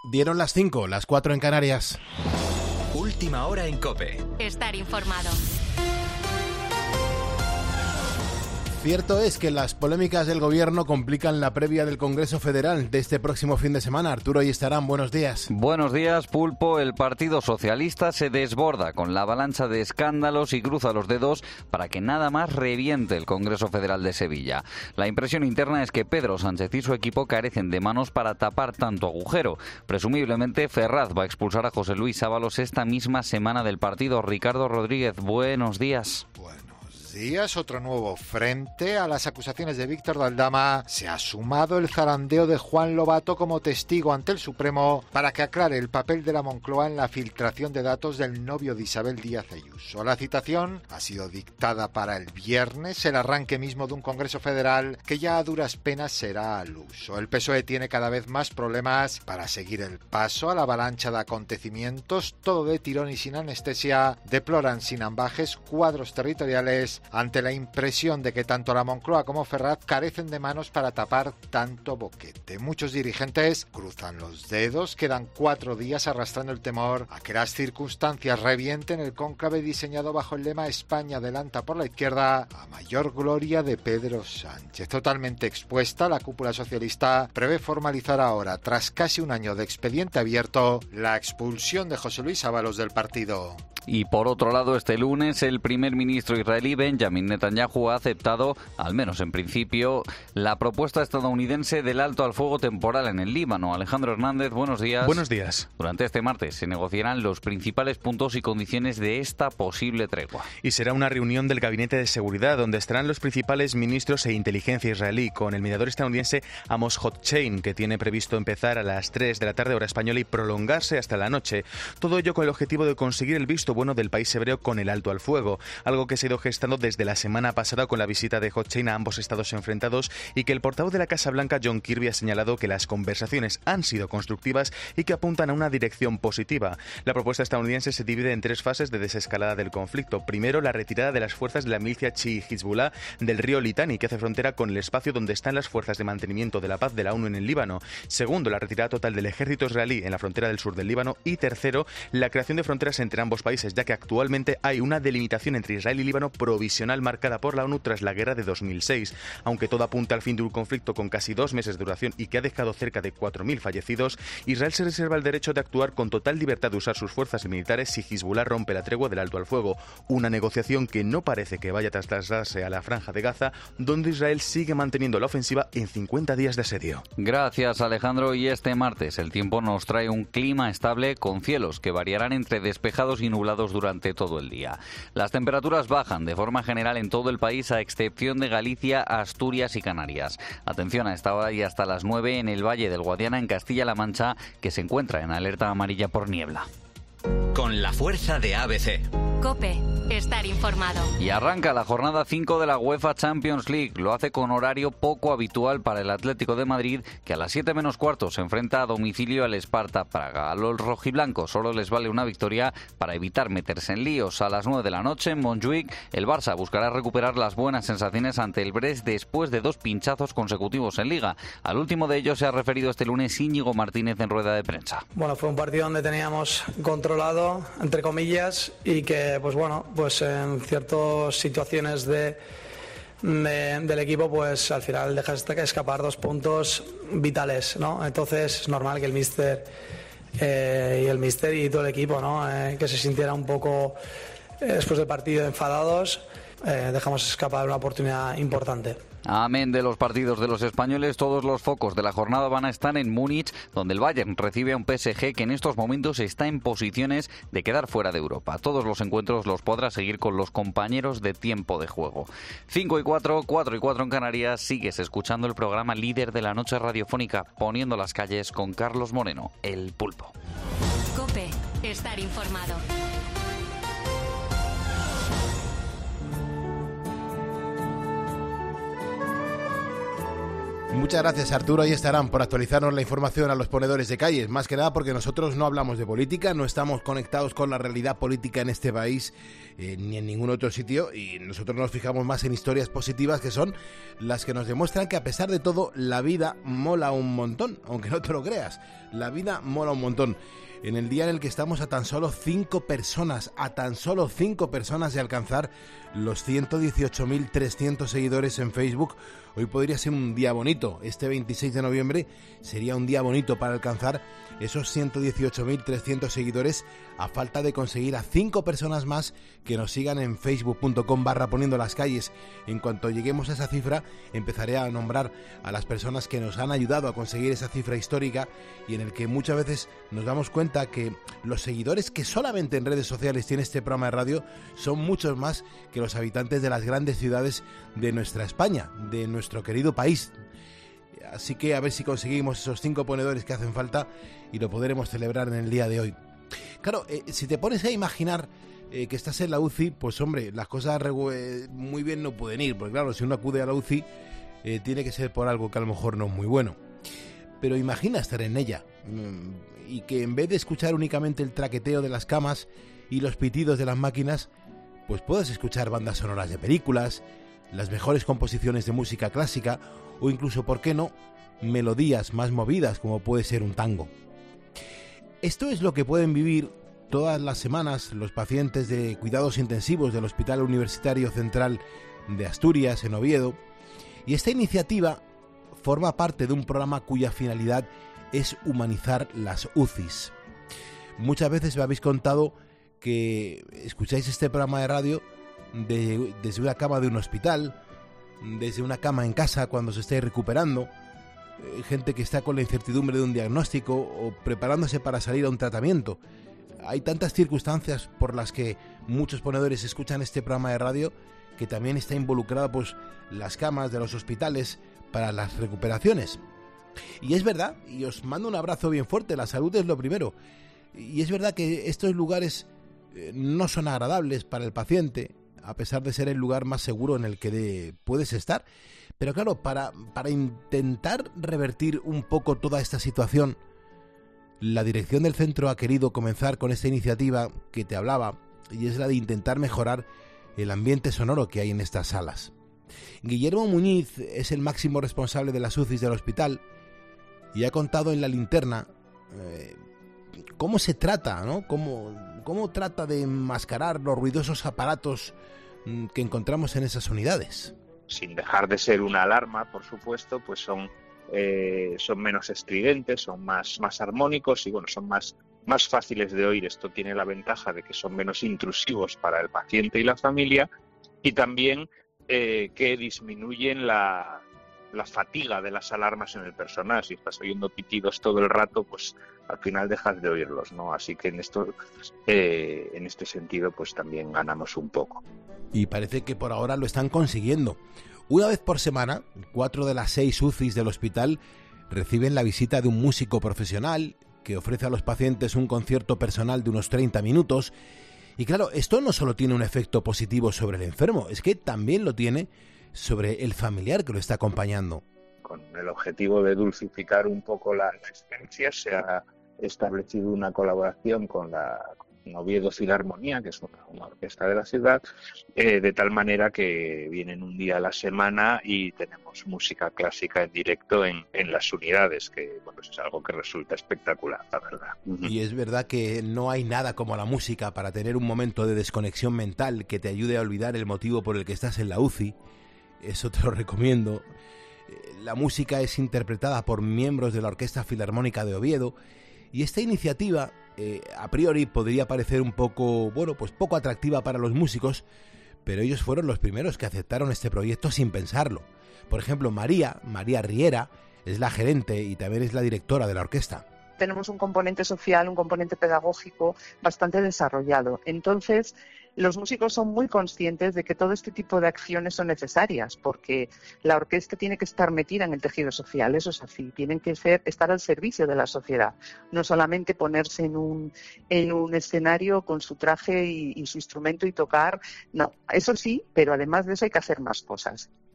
Dieron las 5, las 4 en Canarias. Última hora en COPE. Estar informado. Cierto es que las polémicas del gobierno complican la previa del Congreso Federal de este próximo fin de semana. Arturo y Estarán, buenos días. Buenos días, Pulpo. El Partido Socialista se desborda con la avalancha de escándalos y cruza los dedos para que nada más reviente el Congreso Federal de Sevilla. La impresión interna es que Pedro Sánchez y su equipo carecen de manos para tapar tanto agujero. Presumiblemente, Ferraz va a expulsar a José Luis Ábalos esta misma semana del partido. Ricardo Rodríguez, buenos días. Días, otro nuevo frente a las acusaciones de Víctor de Aldama. Se ha sumado el zarandeo de Juan Lobato como testigo ante el Supremo para que aclare el papel de la Moncloa en la filtración de datos del novio de Isabel Díaz Ayuso. La citación ha sido dictada para el viernes, el arranque mismo de un Congreso Federal que ya a duras penas será al uso. El PSOE tiene cada vez más problemas para seguir el paso a la avalancha de acontecimientos, todo de tirón y sin anestesia. Deploran sin ambajes cuadros territoriales ante la impresión de que tanto la Moncloa como Ferraz carecen de manos para tapar tanto boquete. Muchos dirigentes cruzan los dedos, quedan 4 días arrastrando el temor a que las circunstancias revienten el cónclave diseñado bajo el lema España adelanta por la izquierda, a mayor gloria de Pedro Sánchez. Totalmente expuesta, la cúpula socialista prevé formalizar ahora, tras casi un año de expediente abierto, la expulsión de José Luis Ábalos del partido. Y por otro lado, este lunes el primer ministro israelí Benjamin Netanyahu ha aceptado, al menos en principio, la propuesta estadounidense del alto al fuego temporal en el Líbano. Alejandro Hernández, buenos días. Buenos días. Durante este martes se negociarán los principales puntos y condiciones de esta posible tregua. Y será una reunión del Gabinete de Seguridad donde estarán los principales ministros e inteligencia israelí, con el mediador estadounidense Amos Hochstein, que tiene previsto empezar a las 3 de la tarde hora española y prolongarse hasta la noche. Todo ello con el objetivo de conseguir el visto bueno del país hebreo con el alto al fuego, algo que se ha ido gestando desde la semana pasada con la visita de Hochstein a ambos estados enfrentados y que el portavoz de la Casa Blanca, John Kirby, ha señalado que las conversaciones han sido constructivas y que apuntan a una dirección positiva. La propuesta estadounidense se divide en 3 fases de desescalada del conflicto. Primero, la retirada de las fuerzas de la milicia chií Hezbollah del río Litani, que hace frontera con el espacio donde están las fuerzas de mantenimiento de la paz de la ONU en el Líbano. Segundo, la retirada total del ejército israelí en la frontera del sur del Líbano. Y tercero, la creación de fronteras entre ambos países, ya que actualmente hay una delimitación entre Israel y Líbano provisional marcada por la ONU tras la guerra de 2006. Aunque todo apunta al fin de un conflicto con casi 2 meses de duración y que ha dejado cerca de 4.000 fallecidos, Israel se reserva el derecho de actuar con total libertad de usar sus fuerzas militares si Hezbollah rompe la tregua del alto al fuego. Una negociación que no parece que vaya a trasladarse a la franja de Gaza, donde Israel sigue manteniendo la ofensiva en 50 días de asedio. Gracias, Alejandro. Y este martes el tiempo nos trae un clima estable con cielos que variarán entre despejados y nublados durante todo el día. Las temperaturas bajan de forma general en todo el país, a excepción de Galicia, Asturias y Canarias. Atención a esta hora y hasta las 9 en el Valle del Guadiana, en Castilla-La Mancha, que se encuentra en alerta amarilla por niebla. Con la fuerza de ABC. COPE. Estar informado. Y arranca la jornada 5 de la UEFA Champions League. Lo hace con horario poco habitual para el Atlético de Madrid, que a las 7 menos cuarto se enfrenta a domicilio al Sparta Praga. A los rojiblancos solo les vale una victoria para evitar meterse en líos. A las 9 de la noche en Montjuic, el Barça buscará recuperar las buenas sensaciones ante el Brest después de 2 pinchazos consecutivos en Liga. Al último de ellos se ha referido este lunes Íñigo Martínez en rueda de prensa. Bueno, fue un partido donde teníamos controlado, entre comillas, y que, pues en ciertas situaciones del equipo, pues al final dejas escapar 2 puntos vitales, ¿no? Entonces es normal que el míster y todo el equipo, ¿no? Que se sintiera un poco después del partido enfadados. Dejamos escapar una oportunidad importante. Amén de los partidos de los españoles, todos los focos de la jornada van a estar en Múnich, donde el Bayern recibe a un PSG que en estos momentos está en posiciones de quedar fuera de Europa. Todos los encuentros los podrá seguir con los compañeros de tiempo de juego. 5 y 4, 4 y 4 en Canarias. Sigues escuchando el programa líder de la noche radiofónica, Poniendo las calles, con Carlos Moreno, el Pulpo. COPE. Estar informado. Muchas gracias, Arturo y Estarán, por actualizarnos la información a los ponedores de calles. Más que nada porque nosotros no hablamos de política, no estamos conectados con la realidad política en este país ni en ningún otro sitio, y nosotros nos fijamos más en historias positivas, que son las que nos demuestran que a pesar de todo la vida mola un montón, aunque no te lo creas, la vida mola un montón. En el día en el que estamos a tan solo 5 personas de alcanzar los 118.300 seguidores en Facebook, hoy podría ser un día bonito. Este 26 de noviembre sería un día bonito para alcanzar esos 118.300 seguidores, a falta de conseguir a 5 personas más que nos sigan en facebook.com/poniendolascalles. En cuanto lleguemos a esa cifra, empezaré a nombrar a las personas que nos han ayudado a conseguir esa cifra histórica, y en el que muchas veces nos damos cuenta que los seguidores que solamente en redes sociales tiene este programa de radio son muchos más que los habitantes de las grandes ciudades de nuestra España, de nuestro querido país. Así que a ver si conseguimos esos 5 ponedores que hacen falta y lo podremos celebrar en el día de hoy. Claro, si te pones a imaginar que estás en la UCI, pues hombre, las cosas muy bien no pueden ir, porque claro, si uno acude a la UCI tiene que ser por algo que a lo mejor no es muy bueno. Pero imagina estar en ella y que en vez de escuchar únicamente el traqueteo de las camas y los pitidos de las máquinas, pues puedas escuchar bandas sonoras de películas, las mejores composiciones de música clásica, o incluso, ¿por qué no?, melodías más movidas, como puede ser un tango. Esto es lo que pueden vivir todas las semanas los pacientes de cuidados intensivos del Hospital Universitario Central de Asturias, en Oviedo, y esta iniciativa forma parte de un programa cuya finalidad es humanizar las UCIs. Muchas veces me habéis contado que escucháis este programa de radio desde una cama de un hospital, desde una cama en casa cuando se esté recuperando, gente que está con la incertidumbre de un diagnóstico o preparándose para salir a un tratamiento. Hay tantas circunstancias por las que muchos ponedores escuchan este programa de radio, que también está involucrado pues las camas de los hospitales para las recuperaciones. Y es verdad, y os mando un abrazo bien fuerte, la salud es lo primero. Y es verdad que estos lugares no son agradables para el paciente, a pesar de ser el lugar más seguro en el que puedes estar. Pero claro, para intentar revertir un poco toda esta situación, la dirección del centro ha querido comenzar con esta iniciativa que te hablaba, y es la de intentar mejorar el ambiente sonoro que hay en estas salas. Guillermo Muñiz es el máximo responsable de las UCIs del hospital y ha contado en La Linterna cómo se trata, ¿no? Cómo trata de enmascarar los ruidosos aparatos que encontramos en esas unidades. Sin dejar de ser una alarma, por supuesto, pues son menos estridentes, son más armónicos y bueno, son más fáciles de oír. Esto tiene la ventaja de que son menos intrusivos para el paciente y la familia, y también que disminuyen la fatiga de las alarmas en el personal. Si estás oyendo pitidos todo el rato, pues al final dejas de oírlos, ¿no? Así que en este sentido, pues también ganamos un poco. Y parece que por ahora lo están consiguiendo. Una vez por semana, 4 de las 6 UCIs del hospital reciben la visita de un músico profesional que ofrece a los pacientes un concierto personal de unos 30 minutos. Y claro, esto no solo tiene un efecto positivo sobre el enfermo, es que también lo tiene sobre el familiar que lo está acompañando. Con el objetivo de dulcificar un poco la experiencia, se ha establecido una colaboración con la Oviedo Filarmonía, que es una orquesta de la ciudad, de tal manera que vienen un día a la semana y tenemos música clásica en directo en las unidades, que bueno, es algo que resulta espectacular, la verdad. Y es verdad que no hay nada como la música para tener un momento de desconexión mental que te ayude a olvidar el motivo por el que estás en la UCI. Eso te lo recomiendo. La música es interpretada por miembros de la Orquesta Filarmónica de Oviedo, y esta iniciativa a priori podría parecer un poco, bueno, pues poco atractiva para los músicos, pero ellos fueron los primeros que aceptaron este proyecto sin pensarlo. Por ejemplo, María Riera es la gerente y también es la directora de la orquesta. Tenemos un componente social, un componente pedagógico bastante desarrollado. Entonces, los músicos son muy conscientes de que todo este tipo de acciones son necesarias, porque la orquesta tiene que estar metida en el tejido social, eso es así, tienen que estar al servicio de la sociedad, no solamente ponerse en un escenario con su traje y su instrumento y tocar, no, eso sí, pero además de eso hay que hacer más cosas.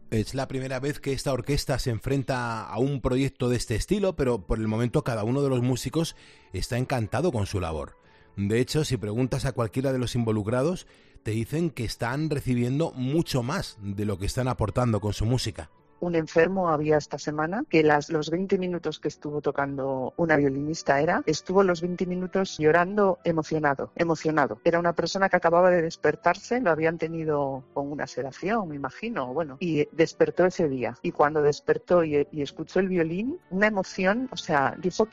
Es la primera vez que esta orquesta se enfrenta a un proyecto de este estilo, pero por el momento cada uno de los músicos está encantado con su labor. De hecho, si preguntas a cualquiera de los involucrados, te dicen que están recibiendo mucho más de lo que están aportando con su música. Un enfermo había esta semana que los 20 minutos que estuvo tocando una violinista estuvo los 20 minutos llorando emocionado. Era una persona que acababa de despertarse, lo habían tenido con una sedación, me imagino, y despertó ese día. Y cuando despertó y escuchó el violín, una emoción, dijo,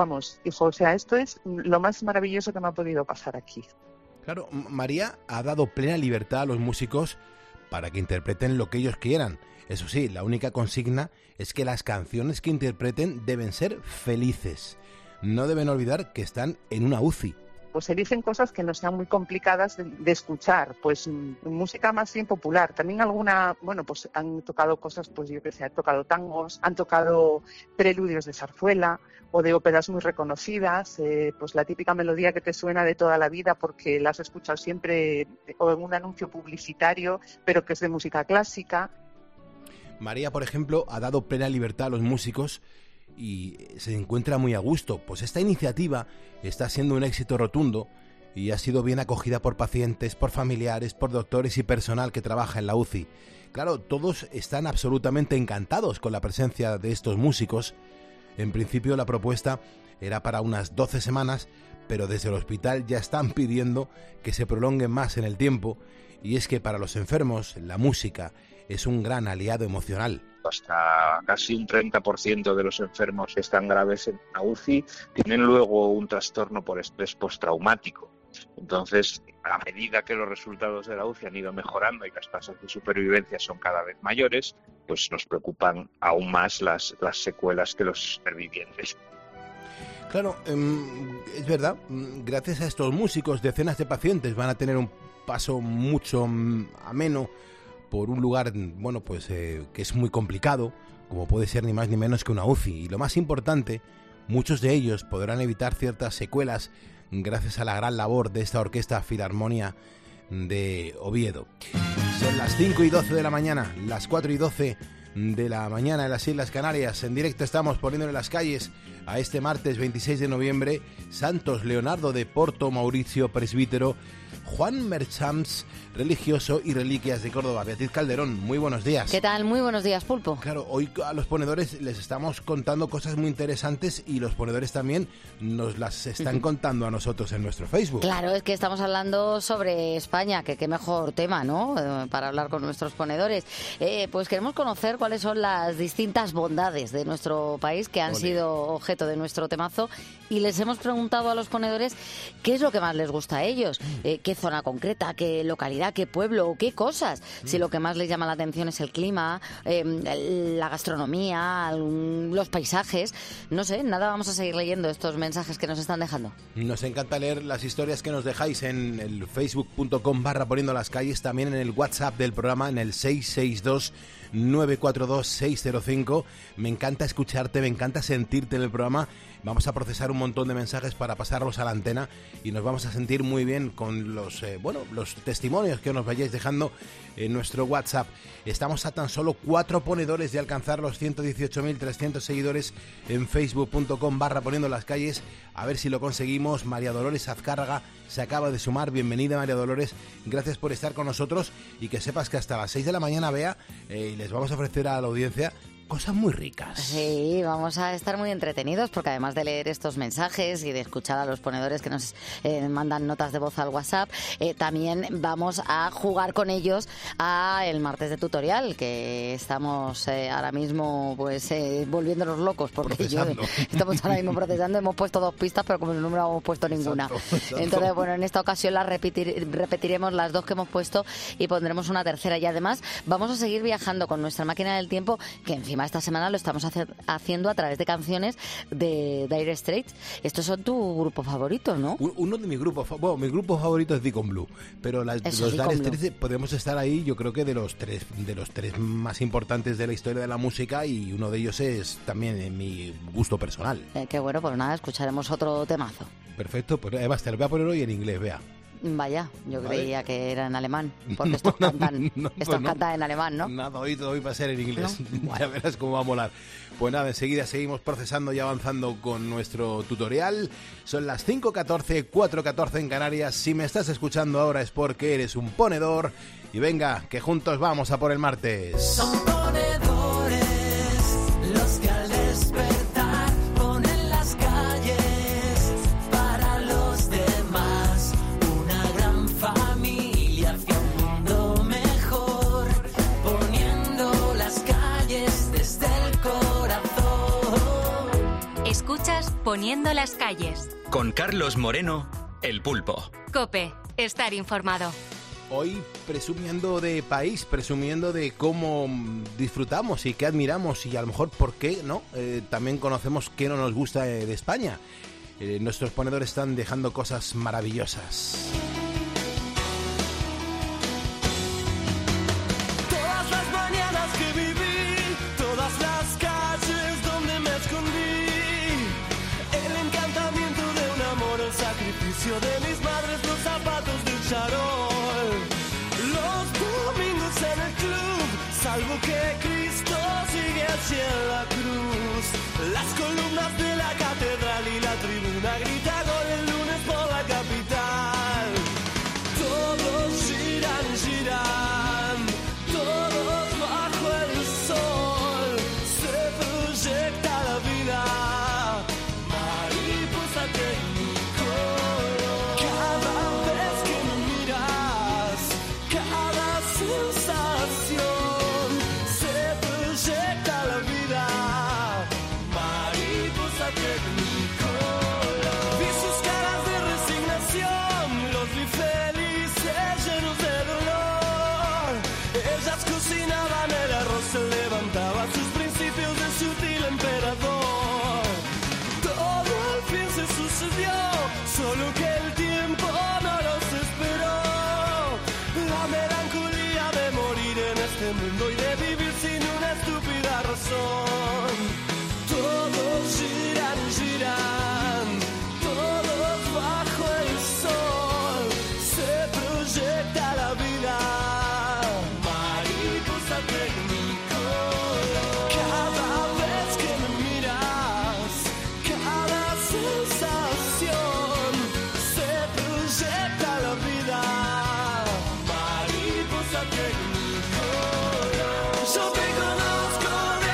esto es lo más maravilloso que me ha podido pasar aquí. Claro, María ha dado plena libertad a los músicos para que interpreten lo que ellos quieran. Eso sí, la única consigna es que las canciones que interpreten deben ser felices. No deben olvidar que están en una UCI. Pues eligen cosas que no sean muy complicadas de escuchar, pues música más bien popular. También pues han tocado cosas, han tocado tangos, han tocado preludios de zarzuela o de óperas muy reconocidas, pues la típica melodía que te suena de toda la vida porque la has escuchado siempre o en un anuncio publicitario, pero que es de música clásica. María, por ejemplo, ha dado plena libertad a los músicos y se encuentra muy a gusto, pues esta iniciativa está siendo un éxito rotundo y ha sido bien acogida por pacientes, por familiares, por doctores y personal que trabaja en la UCI. Claro, todos están absolutamente encantados con la presencia de estos músicos. En principio la propuesta era para unas 12 semanas, pero desde el hospital ya están pidiendo que se prolongue más en el tiempo, y es que para los enfermos la música es un gran aliado emocional. Hasta casi un 30% de los enfermos que están graves en la UCI tienen luego un trastorno por estrés postraumático. Entonces, a medida que los resultados de la UCI han ido mejorando y las tasas de supervivencia son cada vez mayores, pues nos preocupan aún más las secuelas que los supervivientes. Claro, es verdad, gracias a estos músicos, decenas de pacientes van a tener un paso mucho ameno por un lugar, que es muy complicado, como puede ser ni más ni menos que una UCI. Y lo más importante, muchos de ellos podrán evitar ciertas secuelas gracias a la gran labor de esta Orquesta Filarmonia de Oviedo. Son las 5:12 de la mañana, las 4:12 de la mañana en las Islas Canarias. En directo estamos poniéndole las calles a este martes 26 de noviembre. Santos Leonardo de Porto, Mauricio, presbítero, Juan Merchams, religioso, y Reliquias de Córdoba. Beatriz Calderón, muy buenos días. ¿Qué tal? Muy buenos días, Pulpo. Claro, hoy a los ponedores les estamos contando cosas muy interesantes y los ponedores también nos las están contando a nosotros en nuestro Facebook. Claro, es que estamos hablando sobre España, que qué mejor tema, ¿no?, para hablar con nuestros ponedores. Pues queremos conocer cuáles son las distintas bondades de nuestro país que han sido objeto de nuestro temazo, y les hemos preguntado a los ponedores qué es lo que más les gusta a ellos, qué zona concreta, qué localidad, qué pueblo, qué cosas. Si lo que más les llama la atención es el clima, la gastronomía, los paisajes, no sé, nada, vamos a seguir leyendo estos mensajes que nos están dejando. Nos encanta leer las historias que nos dejáis en el facebook.com/poniendo las calles, también en el WhatsApp del programa, en el 662-942-605. Me encanta escucharte, me encanta sentirte en el programa. Vamos a procesar un montón de mensajes para pasarlos a la antena y nos vamos a sentir muy bien con los testimonios que nos vayáis dejando en nuestro WhatsApp. Estamos a tan solo 4 ponedores de alcanzar los 118.300 seguidores en facebook.com/poniendo las calles. A ver si lo conseguimos. María Dolores Azcárraga se acaba de sumar. Bienvenida, María Dolores. Gracias por estar con nosotros y que sepas que hasta las 6 de la mañana, Bea, les vamos a ofrecer a la audiencia cosas muy ricas. Sí, vamos a estar muy entretenidos porque además de leer estos mensajes y de escuchar a los ponedores que nos mandan notas de voz al WhatsApp, también vamos a jugar con ellos a el martes de tutorial, que estamos ahora mismo volviéndonos locos porque estamos ahora mismo procesando. Hemos puesto 2 pistas, pero como no hemos puesto ninguna. Exacto. Entonces, en esta ocasión las repetiremos las 2 que hemos puesto y pondremos una tercera. Y además vamos a seguir viajando con nuestra máquina del tiempo, que encima esta semana lo estamos haciendo a través de canciones de Dire Straits. Estos son tu grupo favorito, ¿no? Uno de mis grupos, mi grupo favorito es Deacon Blue, pero los Dire Straits podemos estar ahí, yo creo que de los tres más importantes de la historia de la música, y uno de ellos es también mi gusto personal. Qué bueno, pues nada, escucharemos otro temazo. Perfecto, pues Eva, te lo voy a poner hoy en inglés, vea. Vaya, yo creía que era en alemán, porque estos cantan, cantan en alemán, ¿no? Nada, hoy va a ser en inglés. ¿No? Ya verás cómo va a molar. Pues nada, enseguida seguimos procesando y avanzando con nuestro tutorial. Son las 5:14, 4:14 en Canarias. Si me estás escuchando ahora es porque eres un ponedor. Y venga, que juntos vamos a por el martes. Son ponedores los que al despertar ponen las calles para los demás. Una gran familia hacia un mundo mejor, poniendo las calles desde el corazón. Escuchas Poniendo las calles. Con Carlos Moreno, El Pulpo. COPE. Estar informado. Hoy presumiendo de país, presumiendo de cómo disfrutamos y qué admiramos y a lo mejor por qué no, también conocemos qué no nos gusta de España. Nuestros ponedores están dejando cosas maravillosas. Todas las mañanas que viví, todas las calles donde me escondí, el encantamiento de un amor, el sacrificio de mis madres, los zapatos del charol. Salvo que Cristo sigue hacia la cruz. Las columnas de la catedral y la tribuna grita gol el lunes por la capital. Todos giran, giran, todos bajo el sol. Se proyecta la vida, mariposa técnico. Cada vez que me miras, cada sensación. Vi sus caras de resignación, los vi felices, llenos de dolor. Ellas cocinaban el arroz, se levantaba sus principios de sutil emperador. Todo al fin se sucedió, solo que el tiempo no los esperó. La melancolía de morir en este mundo y de vivir sin una estúpida razón. Todos giran, giran, todos bajo el sol, se proyecta la vida, mariposa tecnicolor. Cada vez que me miras, cada sensación, se proyecta la vida, mariposa tecnicolor. Yo te conozco de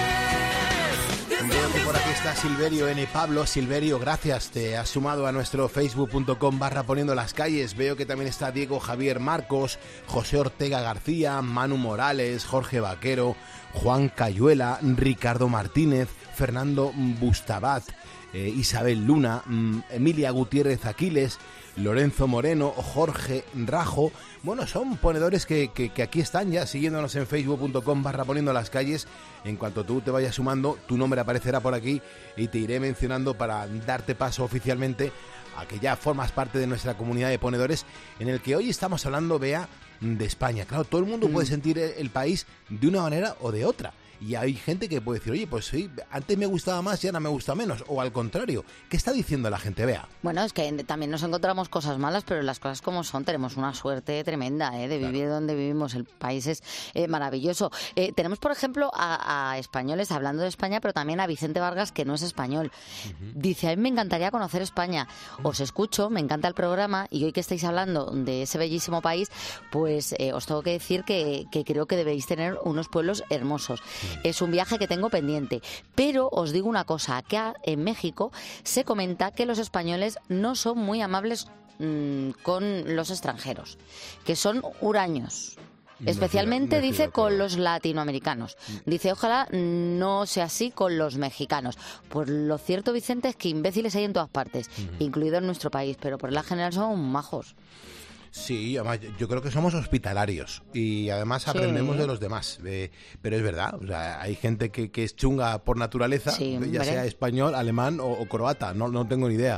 antes. Por aquí está Silverio N. Pablo. Silverio, gracias, te has sumado a nuestro facebook.com/poniendo las calles. Veo que también está Diego Javier Marcos, José Ortega García, Manu Morales, Jorge Vaquero, Juan Cayuela, Ricardo Martínez, Fernando Bustabat, Isabel Luna, Emilia Gutiérrez Aquiles, Lorenzo Moreno, Jorge Rajo. Bueno, son ponedores que aquí están ya siguiéndonos en facebook.com/poniendo las calles. En cuanto tú te vayas sumando, tu nombre aparecerá por aquí y te iré mencionando para darte paso oficialmente a que ya formas parte de nuestra comunidad de ponedores, en el que hoy estamos hablando, Bea, de España. Claro, todo el mundo puede sentir el país de una manera o de otra. Y hay gente que puede decir, oye, pues sí, antes me gustaba más y ahora me gusta menos. O al contrario. ¿Qué está diciendo la gente, Bea? Bueno, es que también nos encontramos cosas malas, pero las cosas como son, tenemos una suerte tremenda de vivir donde vivimos. El país es maravilloso. Tenemos, por ejemplo, a españoles hablando de España, pero también a Vicente Vargas, que no es español. Dice, a mí me encantaría conocer España. Os escucho, me encanta el programa, y hoy que estáis hablando de ese bellísimo país, pues os tengo que decir que creo que debéis tener unos pueblos hermosos. Es un viaje que tengo pendiente, pero os digo una cosa, acá en México se comenta que los españoles no son muy amables con los extranjeros, que son huraños. Especialmente, dice, con los latinoamericanos. Dice, ojalá no sea así con los mexicanos. Pues lo cierto, Vicente, es que imbéciles hay en todas partes, incluido en nuestro país, pero por la general son majos. Sí, además yo creo que somos hospitalarios y además aprendemos de los demás, pero es verdad, o sea, hay gente que es chunga por naturaleza, ya sea español, alemán o croata, no tengo ni idea,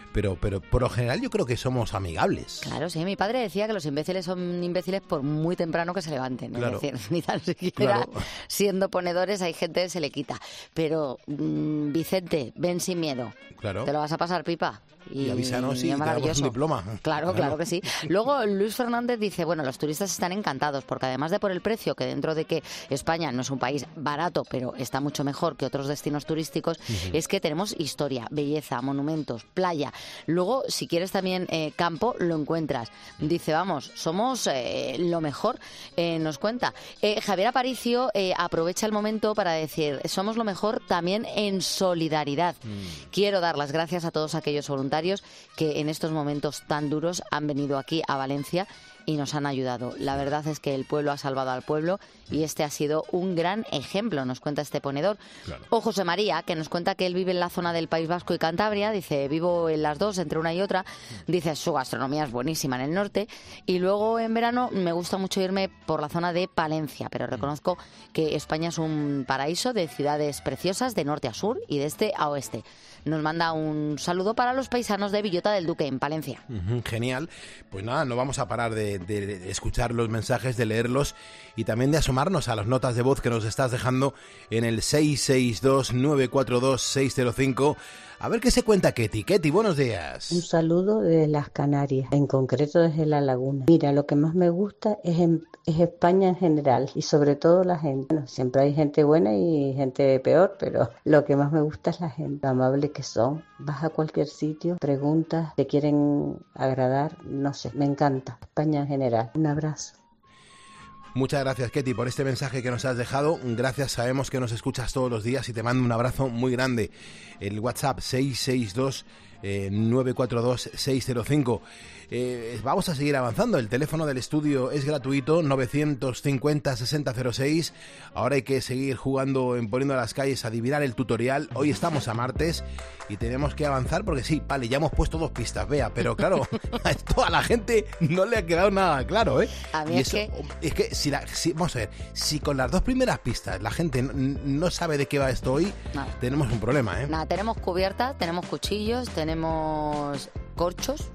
pero por lo general yo creo que somos amigables. Claro, sí, mi padre decía que los imbéciles son imbéciles por muy temprano que se levanten. Claro. Es decir, ni tan siquiera Claro. siendo ponedores hay gente que se le quita. Pero, Vicente, ven sin miedo. Claro. Te lo vas a pasar pipa. Y avísanos si es te damos maravilloso. un diploma. Claro que sí. Luego Luis Fernández dice, bueno, los turistas están encantados porque además de por el precio, que dentro de que España no es un país barato, pero está mucho mejor que otros destinos turísticos, es que tenemos historia, belleza, monumentos, playa. Luego, si quieres también campo, lo encuentras. Dice, vamos, somos lo mejor, nos cuenta. Javier Aparicio aprovecha el momento para decir, somos lo mejor también en solidaridad. Quiero dar las gracias a todos aquellos voluntarios que en estos momentos tan duros han venido aquí a Valencia y nos han ayudado. La verdad es que el pueblo ha salvado al pueblo y este ha sido un gran ejemplo, nos cuenta este ponedor. Claro. O José María, que nos cuenta que él vive en la zona del País Vasco y Cantabria, dice, vivo en las dos, entre una y otra, dice, su gastronomía es buenísima en el norte, y luego en verano me gusta mucho irme por la zona de Palencia, pero reconozco que España es un paraíso de ciudades preciosas de norte a sur y de este a oeste. Nos manda un saludo para los paisanos de Villota del Duque, en Palencia. Genial. Pues nada, no vamos a parar de escuchar los mensajes, de leerlos y también de asomarnos a las notas de voz que nos estás dejando en el 662-942-605. A ver qué se cuenta Ketty. Ketty, buenos días. Un saludo desde las Canarias, en concreto desde La Laguna. Mira, lo que más me gusta es España en general y sobre todo la gente. Bueno, siempre hay gente buena y gente peor, pero lo que más me gusta es la gente, lo amable que son. Vas a cualquier sitio, preguntas, te quieren agradar, no sé, me encanta. España en general. Un abrazo. Muchas gracias, Ketty, por este mensaje que nos has dejado. Gracias, sabemos que nos escuchas todos los días y te mando un abrazo muy grande. El WhatsApp 662-942-605. Vamos a seguir avanzando. El teléfono del estudio es gratuito, 950-6006. Ahora hay que seguir jugando en Poniendo las Calles, adivinar el tutorial. Hoy estamos a martes y tenemos que avanzar porque sí, vale, ya hemos puesto 2 pistas, vea, pero claro, a esto a la gente no le ha quedado nada claro, ¿eh? A mí Y es eso, que si vamos a ver, si con las 2 primeras pistas la gente no sabe de qué va esto hoy, tenemos un problema, ¿eh? Nada, tenemos cubiertas, tenemos cuchillos, tenemos corchos.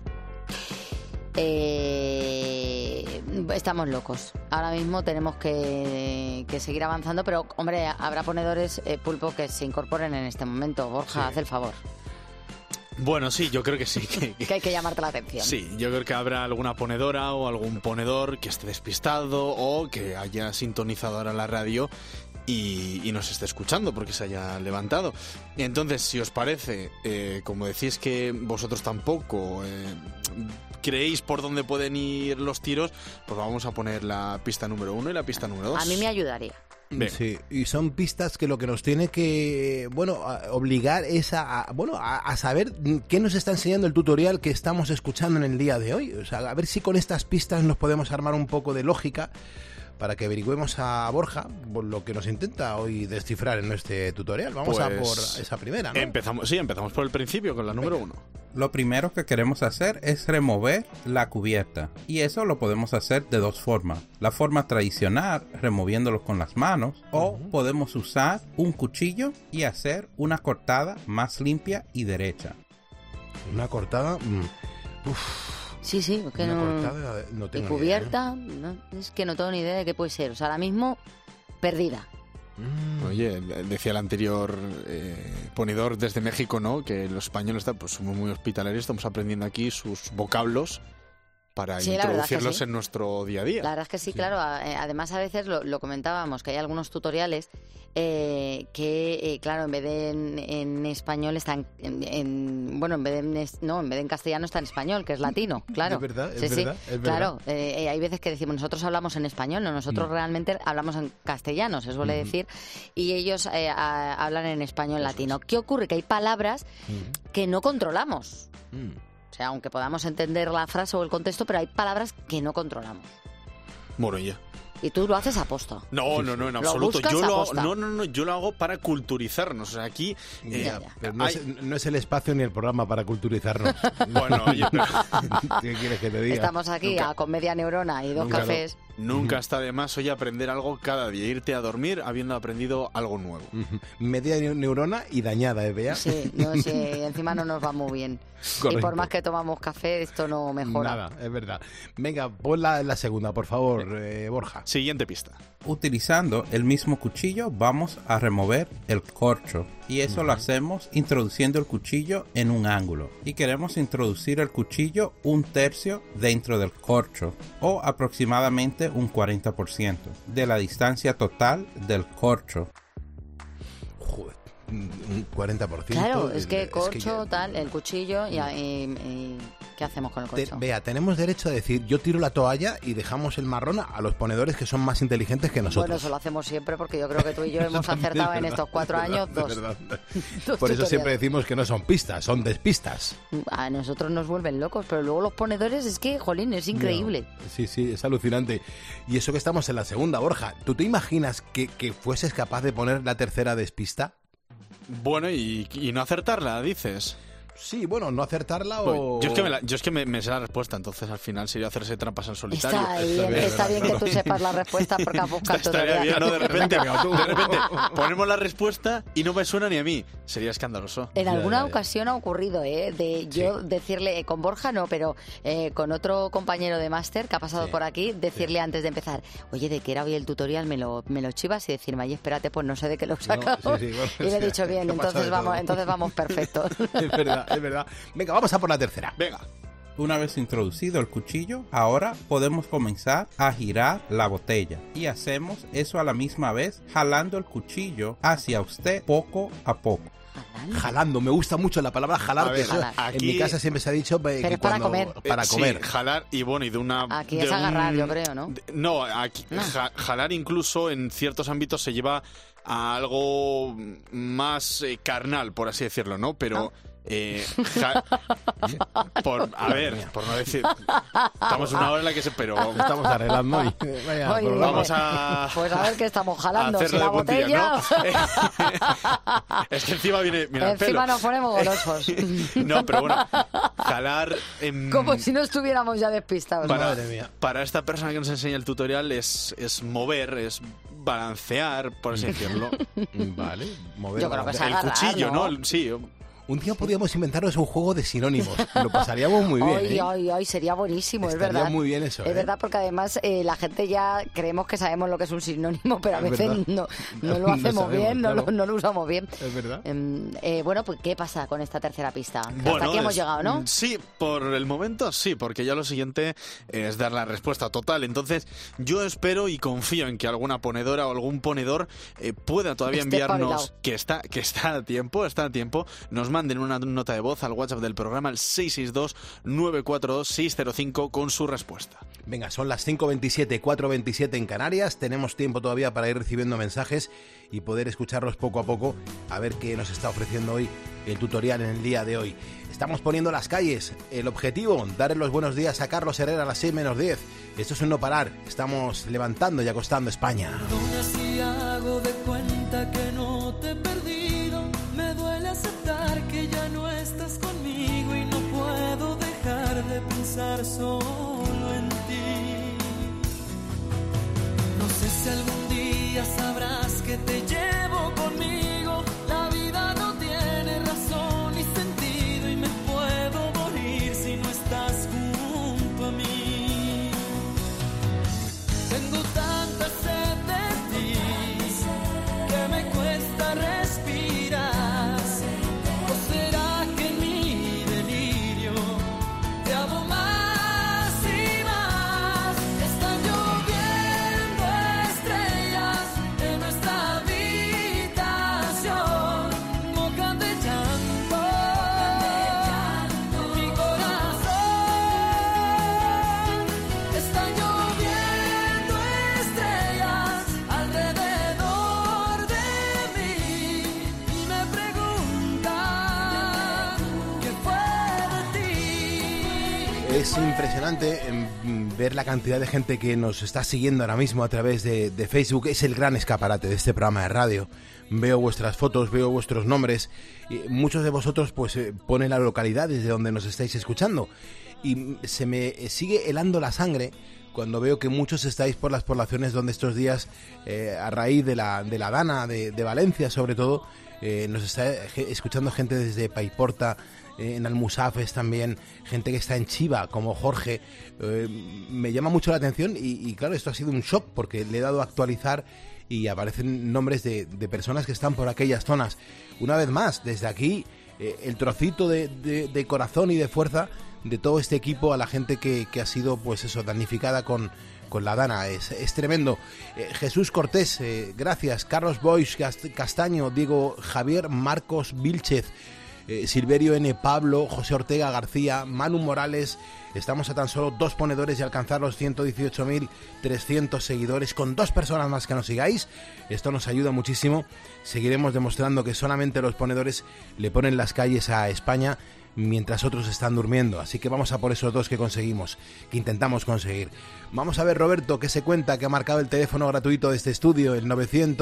Estamos locos. Ahora mismo tenemos que seguir avanzando, pero hombre, habrá ponedores, Pulpo, que se incorporen en este momento. Borja, haz el favor. Bueno, sí, yo creo que sí. Que hay que llamarte la atención. Sí, yo creo que habrá alguna ponedora o algún ponedor que esté despistado o que haya sintonizado ahora la radio y nos esté escuchando porque se haya levantado. Y entonces, si os parece, como decís que vosotros tampoco creéis por dónde pueden ir los tiros, pues vamos a poner la pista número 1 y la pista número 2. A mí me ayudaría. Bien. Sí, y son pistas que lo que nos tiene que, obligar es a saber qué nos está enseñando el tutorial que estamos escuchando en el día de hoy. O sea, a ver si con estas pistas nos podemos armar un poco de lógica para que averigüemos a Borja por lo que nos intenta hoy descifrar en este tutorial. Vamos a por esa primera, ¿no? Empezamos por el principio con la número 1. Lo primero que queremos hacer es remover la cubierta, y eso lo podemos hacer de 2 formas. La forma tradicional, removiéndolo con las manos, o podemos usar un cuchillo y hacer una cortada más limpia y derecha. Una cortada... Sí, es que no tengo y cubierta, no, es que no tengo ni idea de qué puede ser. O sea, ahora mismo, perdida. Oye, decía el anterior ponedor desde México, ¿no? Que los españoles somos muy hospitalarios, estamos aprendiendo aquí sus vocablos para introducirlos en nuestro día a día. La verdad es que sí, claro. Además, a veces lo comentábamos, que hay algunos tutoriales que, claro, en vez de en español están en vez de en castellano está en español, que es latino, claro. Es verdad. Claro, hay veces que decimos, nosotros hablamos en español, no, nosotros realmente hablamos en castellano, se suele decir, y ellos hablan en español latino. ¿Qué ocurre? Que hay palabras que no controlamos. O sea, aunque podamos entender la frase o el contexto, pero hay palabras que no controlamos. Bueno, ya. Y tú lo haces aposta. No, en absoluto. Yo lo hago para culturizarnos. O sea, aquí... pero no es el espacio ni el programa para culturizarnos. Bueno, oye, ¿qué quieres que te diga? Estamos aquí con media neurona y 2 cafés. Nunca está de más hoy aprender algo cada día, irte a dormir habiendo aprendido algo nuevo. Media neurona y dañada, Bea. Sí, encima no nos va muy bien. Correcto. Y por más que tomamos café, esto no mejora. Nada, es verdad. Venga, pon la segunda, por favor, Borja. Siguiente pista. Utilizando el mismo cuchillo vamos a remover el corcho y eso lo hacemos introduciendo el cuchillo en un ángulo y queremos introducir el cuchillo 1/3 dentro del corcho o aproximadamente un 40% de la distancia total del corcho. Joder, un 40%. Claro, es que corcho, tal, el cuchillo y ¿qué hacemos con el corcho? Vea, tenemos derecho a decir, yo tiro la toalla y dejamos el marrón a los ponedores que son más inteligentes que nosotros. Bueno, eso lo hacemos siempre porque yo creo que tú y yo hemos acertado en estos 4 años dos. Por eso siempre decimos que no son pistas, son despistas. A nosotros nos vuelven locos, pero luego los ponedores es que, jolín, es increíble. No, sí, es alucinante. Y eso que estamos en la segunda, Borja. ¿Tú te imaginas que fueses capaz de poner la tercera despista? Bueno, y no acertarla, dices. Sí, bueno, no acertarla o... Bueno, yo es que me sé la respuesta, entonces al final sería hacerse trampas al solitario. Está bien que tú sepas la respuesta porque has buscado Estaría bien, ¿no? De repente ponemos la respuesta y no me suena ni a mí. Sería escandaloso. En alguna ocasión ha ocurrido, de yo decirle, con Borja no, pero con otro compañero de máster que ha pasado por aquí, decirle antes de empezar, oye, ¿de qué era hoy el tutorial? ¿Me lo chivas? Y decirme, ay, espérate, pues no sé de qué lo he sacado. Bueno, y le he dicho, bien, entonces vamos perfecto. Es verdad. Venga, vamos a por la tercera. Venga. Una vez introducido el cuchillo, ahora podemos comenzar a girar la botella. Y hacemos eso a la misma vez, jalando el cuchillo hacia usted poco a poco. Jalando, me gusta mucho la palabra jalar. Ver, en mi casa siempre se ha dicho que para comer. Para comer. Sí, jalar y bueno, y de una... Aquí es agarrar, yo creo, ¿no? No, aquí, jalar incluso en ciertos ámbitos se lleva a algo más carnal, por así decirlo, ¿no? Pero... por no decir, estamos una hora en la que pero estamos arreglando y vamos a pues a ver qué estamos jalando, si la botella, ¿no? Es que encima viene encima nos ponemos golosos. No, pero bueno, jalar como si no estuviéramos ya despistados. Para esta persona que nos enseña el tutorial es mover, es balancear, por así decirlo. Vale, mover. Yo creo que es agarrar, el cuchillo, ¿no? Sí. Un día podríamos inventarnos un juego de sinónimos. Lo pasaríamos muy bien. Ay, sería buenísimo, Estaría es verdad. muy bien eso. Es verdad, porque además la gente ya creemos que sabemos lo que es un sinónimo, pero a veces no lo hacemos bien, claro. no lo usamos bien. Es verdad. Bueno, pues ¿qué pasa con esta tercera pista? Bueno, hasta aquí hemos llegado, ¿no? Sí, por el momento sí, porque ya lo siguiente es dar la respuesta total. Entonces, yo espero y confío en que alguna ponedora o algún ponedor pueda todavía enviarnos, que está a tiempo, nos manden una nota de voz al WhatsApp del programa, al 662-942-605 con su respuesta. Venga, son las 5:27, 4:27 en Canarias. Tenemos tiempo todavía para ir recibiendo mensajes y poder escucharlos poco a poco, a ver qué nos está ofreciendo hoy el tutorial en el día de hoy. Estamos poniendo las calles. El objetivo, darle los buenos días a Carlos Herrera a las 6:10. Esto es un no parar. Estamos levantando y acostando España. Perdona si hago de cuenta que no te he perdido. Me duele aceptar que ya no estás conmigo y no puedo dejar de pensar solo en ti. No sé si algún día sabrás que te llevo conmigo. La vida no tiene razón ni sentido y me puedo morir si no estás junto a mí. Tengo tanta sed de ti que me cuesta respirar. ¿O será que en mi delirio te amo más y más? Están lloviendo estrellas en nuestra habitación, mojan de llanto mi corazón. Están lloviendo estrellas alrededor de mí y me preguntan qué fue de ti. Es impresionante ver la cantidad de gente que nos está siguiendo ahora mismo a través de Facebook. Es el gran escaparate de este programa de radio. Veo vuestras fotos, veo vuestros nombres. Y muchos de vosotros pues ponen la localidad desde donde nos estáis escuchando. Y se me sigue helando la sangre cuando veo que muchos estáis por las poblaciones donde estos días, a raíz de la Dana de Valencia sobre todo, nos está escuchando gente desde Paiporta, en Almusafes también, gente que está en Chiva, como Jorge. Me llama mucho la atención y claro, esto ha sido un shock porque le he dado a actualizar y aparecen nombres de personas que están por aquellas zonas. Una vez más, desde aquí, el trocito de corazón y de fuerza de todo este equipo a la gente que ha sido, pues eso, damnificada con la Dana. Es tremendo. Jesús Cortés, gracias. Carlos Boix Castaño, Diego Javier, Marcos Vilchez, Silverio N. Pablo, José Ortega García, Manu Morales. Estamos a tan solo 2 ponedores de alcanzar los 118.300 seguidores. Con 2 personas más que nos sigáis, esto nos ayuda muchísimo. Seguiremos demostrando que solamente los ponedores le ponen las calles a España mientras otros están durmiendo. Así que vamos a por esos 2 que conseguimos, que intentamos conseguir. Vamos a ver, Roberto, qué se cuenta, que ha marcado el teléfono gratuito de este estudio, el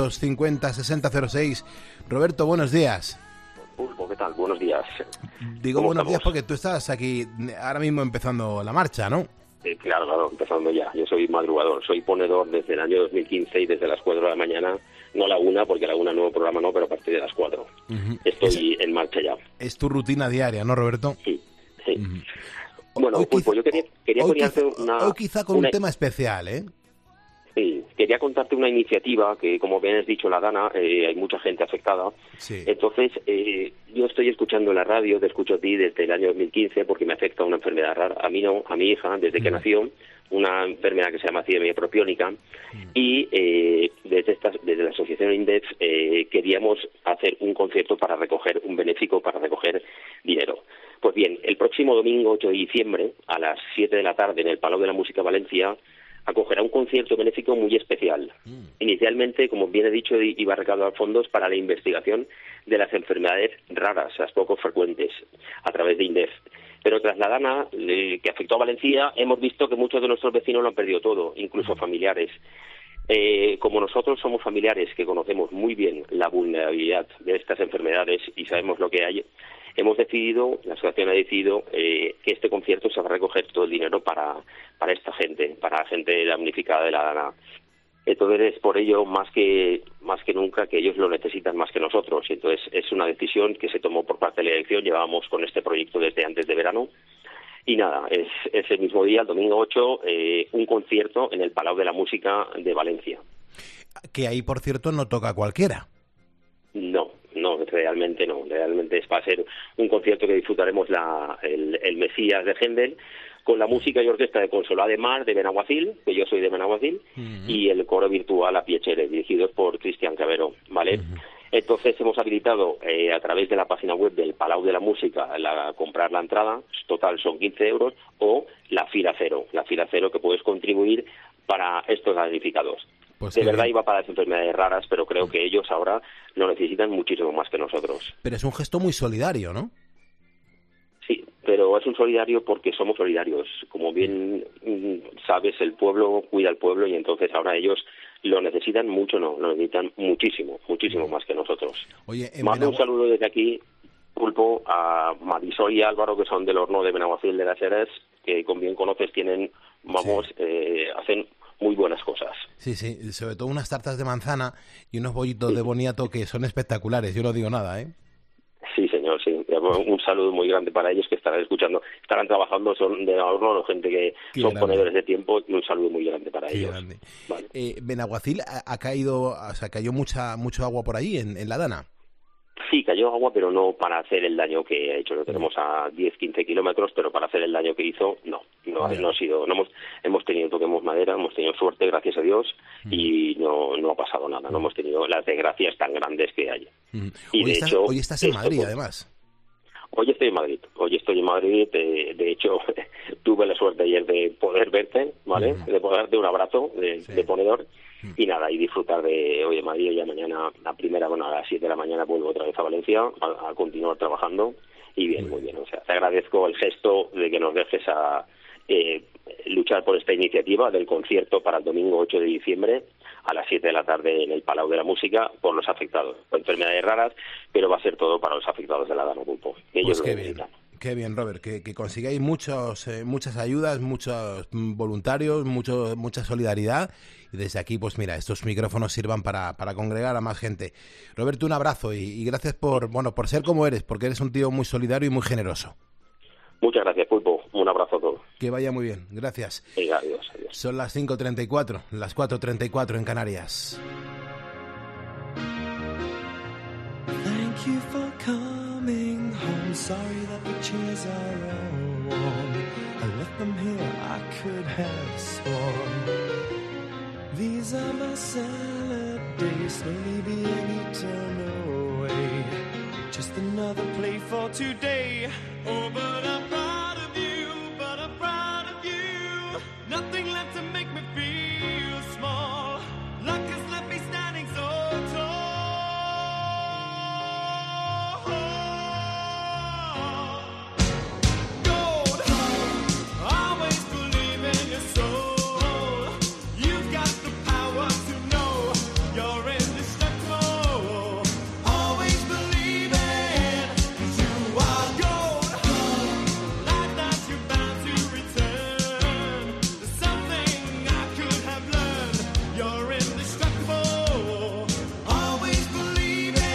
950-6006. Roberto, buenos días. Pulpo, ¿qué tal? Buenos días. Digo buenos días porque tú estás aquí ahora mismo empezando la marcha, ¿no? Claro, empezando ya. Yo soy madrugador, soy ponedor desde el año 2015 y desde las 4 de la mañana, no a la 1, porque a la 1 nuevo programa no, pero a partir de las 4. Estoy en marcha ya. Es tu rutina diaria, ¿no, Roberto? Sí. Bueno, hoy Pulpo, yo quería contarte hoy quizá con un tema especial, ¿eh? Sí, quería contarte una iniciativa que, como bien has dicho, la Dana, hay mucha gente afectada. Sí. Entonces, yo estoy escuchando la radio, te escucho a ti desde el año 2015 porque me afecta una enfermedad rara. A mí no, a mi hija, desde que nació, una enfermedad que se llama acidemia propiónica. Y desde la asociación INDEF queríamos hacer un concierto para recoger un benéfico, para recoger dinero. Pues bien, el próximo domingo 8 de diciembre, a las 7 de la tarde, en el Palau de la Música Valencia, acogerá un concierto benéfico muy especial. Inicialmente, como bien he dicho, iba a recaudar fondos para la investigación de las enfermedades raras, las poco frecuentes, a través de INDEF. Pero tras la Dana, que afectó a Valencia, hemos visto que muchos de nuestros vecinos lo han perdido todo, incluso familiares. Como nosotros somos familiares que conocemos muy bien la vulnerabilidad de estas enfermedades y sabemos lo que hay, la asociación ha decidido que este concierto se va a recoger todo el dinero para esta gente, para la gente damnificada de la Dana. Entonces es por ello más que nunca que ellos lo necesitan más que nosotros. Entonces es una decisión que se tomó por parte de la dirección. Llevábamos con este proyecto desde antes de verano. Y nada, es el mismo día, el domingo 8, un concierto en el Palau de la Música de Valencia. Que ahí, por cierto, no toca cualquiera. No, realmente no. Realmente va a ser un concierto que disfrutaremos el Mesías de Händel, con la música y orquesta de Consolá de Mar de Benaguacil, que yo soy de Benaguacil, y el coro virtual A Piacere, dirigidos por Cristian Cabero, ¿vale? Entonces hemos habilitado a través de la página web del Palau de la Música comprar la entrada, total son 15 euros, o la fila cero que puedes contribuir para estos damnificados. Pues de verdad iba para las enfermedades raras, pero creo que ellos ahora lo necesitan muchísimo más que nosotros. Pero es un gesto muy solidario, ¿no? Sí, pero es un solidario porque somos solidarios. Como bien sabes, el pueblo cuida al pueblo y entonces ahora ellos lo necesitan mucho, lo necesitan muchísimo más que nosotros. Oye, mando un saludo desde aquí, Pulpo, a Marisol y Álvaro, que son del horno de Benaguacil de las Heras, que como bien conoces hacen muy buenas cosas. Sí, sobre todo unas tartas de manzana y unos bollitos de boniato que son espectaculares, yo no digo nada, ¿eh? Sí, señor, sí. Un saludo muy grande para ellos que estarán escuchando, estarán trabajando, son de horno, gente que son grande. Ponedores de tiempo, y un saludo muy grande para ellos. Grande. Vale. Benaguacil cayó mucho agua por ahí en la Dana. Sí, cayó agua, pero no para hacer el daño que ha hecho. Lo tenemos a 10-15 kilómetros, pero para hacer el daño que hizo, no ha sido. Hemos tenido, toquemos madera, hemos tenido suerte, gracias a Dios, y no ha pasado nada. No hemos tenido las desgracias tan grandes que hay. Y hoy estás en Madrid, además. Hoy estoy en Madrid. De hecho, tuve la suerte ayer de poder verte, ¿vale? De poder darte un abrazo de ponedor. Y nada, y disfrutar de hoy en Madrid. Ya mañana, a las 7 de la mañana vuelvo otra vez a Valencia a continuar trabajando. Y bien, muy bien. O sea, te agradezco el gesto de que nos dejes a luchar por esta iniciativa del concierto para el domingo 8 de diciembre a las 7 de la tarde en el Palau de la Música por los afectados. Por enfermedades raras, pero va a ser todo para los afectados de la Dana Pulpo. Ellos pues Qué bien, Robert, que consigáis muchas ayudas, muchos voluntarios, mucha solidaridad. Y desde aquí, pues mira, estos micrófonos sirvan para congregar a más gente. Roberto, un abrazo y gracias por ser como eres, porque eres un tío muy solidario y muy generoso. Muchas gracias, Pulpo. Un abrazo a todos. Que vaya muy bien. Gracias. Venga, adiós. Son las 5:34, las 4:34 en Canarias. Thank you for coming home. Sorry that the chairs are all warm. I left them here, I could have sworn. These are my salad days, slowly being eaten away. Just another play for today. Oh, but I'm proud of you, but I'm proud of you. Nothing left to make me feel small. Luck has left me standing so tall. Gold, always believe in your soul. You've got the power to know you're indestructible. Always believe it, 'cause you are gold. Like that you're bound to return. There's something I could have learned. You're indestructible. Always believe it.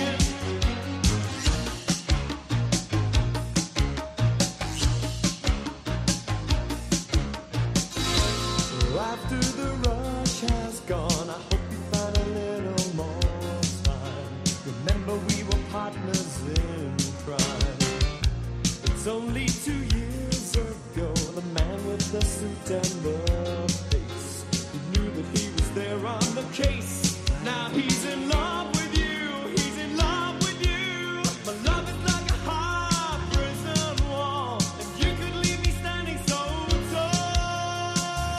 After the rush has gone, I hope you find a little more time. Remember we were partners in crime. It's only 2 years ago, the man with the suit and the face, he knew that he was there on the case. Now he's in love with you, he's in love with you. My love is like a hard prison wall, and you could leave me standing so tall.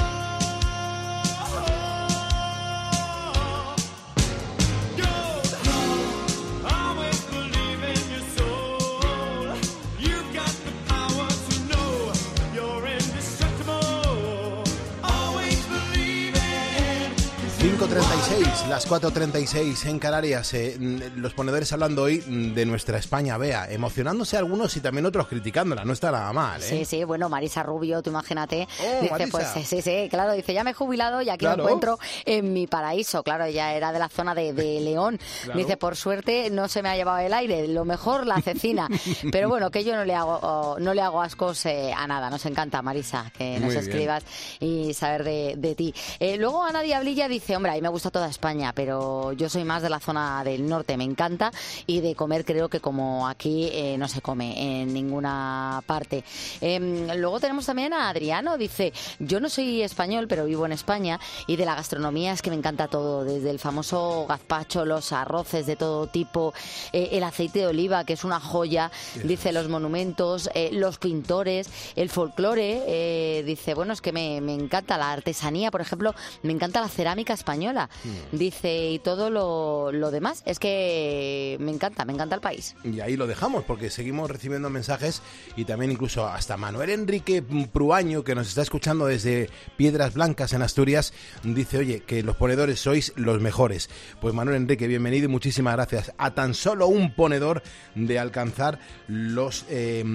Gold, always believe in your soul. You've got the power to know you're indestructible. Always believe it. 5:36, las 4:36 en Canarias. Los ponedores hablando hoy de nuestra España, Bea, emocionándose algunos y también otros criticándola. No está nada mal, ¿eh? Sí, sí, bueno, Marisa Rubio, tú imagínate. Dice, Marisa. pues sí, claro, dice, ya me he jubilado y aquí Claro. me encuentro en mi paraíso. Claro, ella era de la zona de León. Claro. Dice, por suerte no se me ha llevado el aire, lo mejor la cecina. Pero bueno, que yo no le hago ascos a nada. Nos encanta, Marisa, que nos Muy bien. escribas y saber de ti. Luego Ana Diablilla dice, hombre, a mí me gusta toda España, pero yo soy más de la zona del norte, me encanta, y de comer creo que como aquí no se come en ninguna parte. Luego tenemos también a Adriano, dice, yo no soy español, pero vivo en España, y de la gastronomía es que me encanta todo, desde el famoso gazpacho, los arroces de todo tipo, el aceite de oliva, que es una joya, dice, los monumentos, los pintores, el folclore, dice, bueno, es que me encanta la artesanía, por ejemplo, me encanta la cerámica española, dice, y todo lo demás, es que me encanta el país. Y ahí lo dejamos porque seguimos recibiendo mensajes y también incluso hasta Manuel Enrique Pruaño, que nos está escuchando desde Piedras Blancas en Asturias, dice, oye, que los ponedores sois los mejores. Pues Manuel Enrique, bienvenido y muchísimas gracias. A tan solo un ponedor de alcanzar los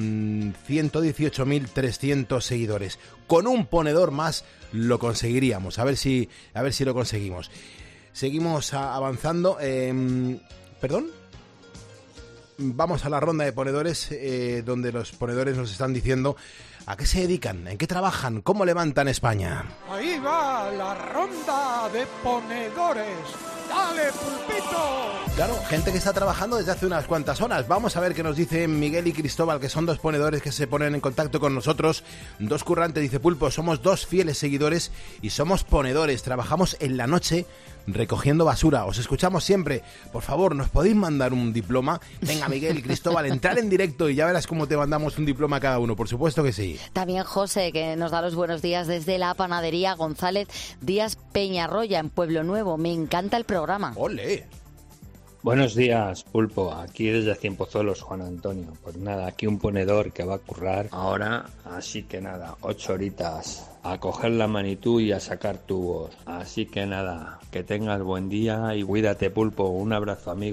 118.300 seguidores. Con un ponedor más lo conseguiríamos. A ver si lo conseguimos. Seguimos avanzando. ¿Perdón? Vamos a la ronda de ponedores, donde los ponedores nos están diciendo a qué se dedican, en qué trabajan, cómo levantan España. Ahí va la ronda de ponedores. ¡Dale, pulpito! Claro, gente que está trabajando desde hace unas cuantas horas. Vamos a ver qué nos dicen Miguel y Cristóbal, que son dos ponedores que se ponen en contacto con nosotros. Dos currantes, dice Pulpo, somos dos fieles seguidores y somos ponedores. Trabajamos en la noche recogiendo basura. Os escuchamos siempre. Por favor, ¿nos podéis mandar un diploma? Venga, Miguel y Cristóbal, entrar en directo y ya verás cómo te mandamos un diploma a cada uno. Por supuesto que sí. También José, que nos da los buenos días desde la panadería González Díaz Peñarroya, en Pueblo Nuevo. Me encanta el programa. ¡Ole! Buenos días, Pulpo. Aquí desde Cienpozuelos, Juan Antonio. Pues nada, aquí un ponedor que va a currar ahora, así que nada, 8 horitas a coger la Manitou y a sacar tubos. Así que nada, que tengas buen día y cuídate, Pulpo. Un abrazo, amigo.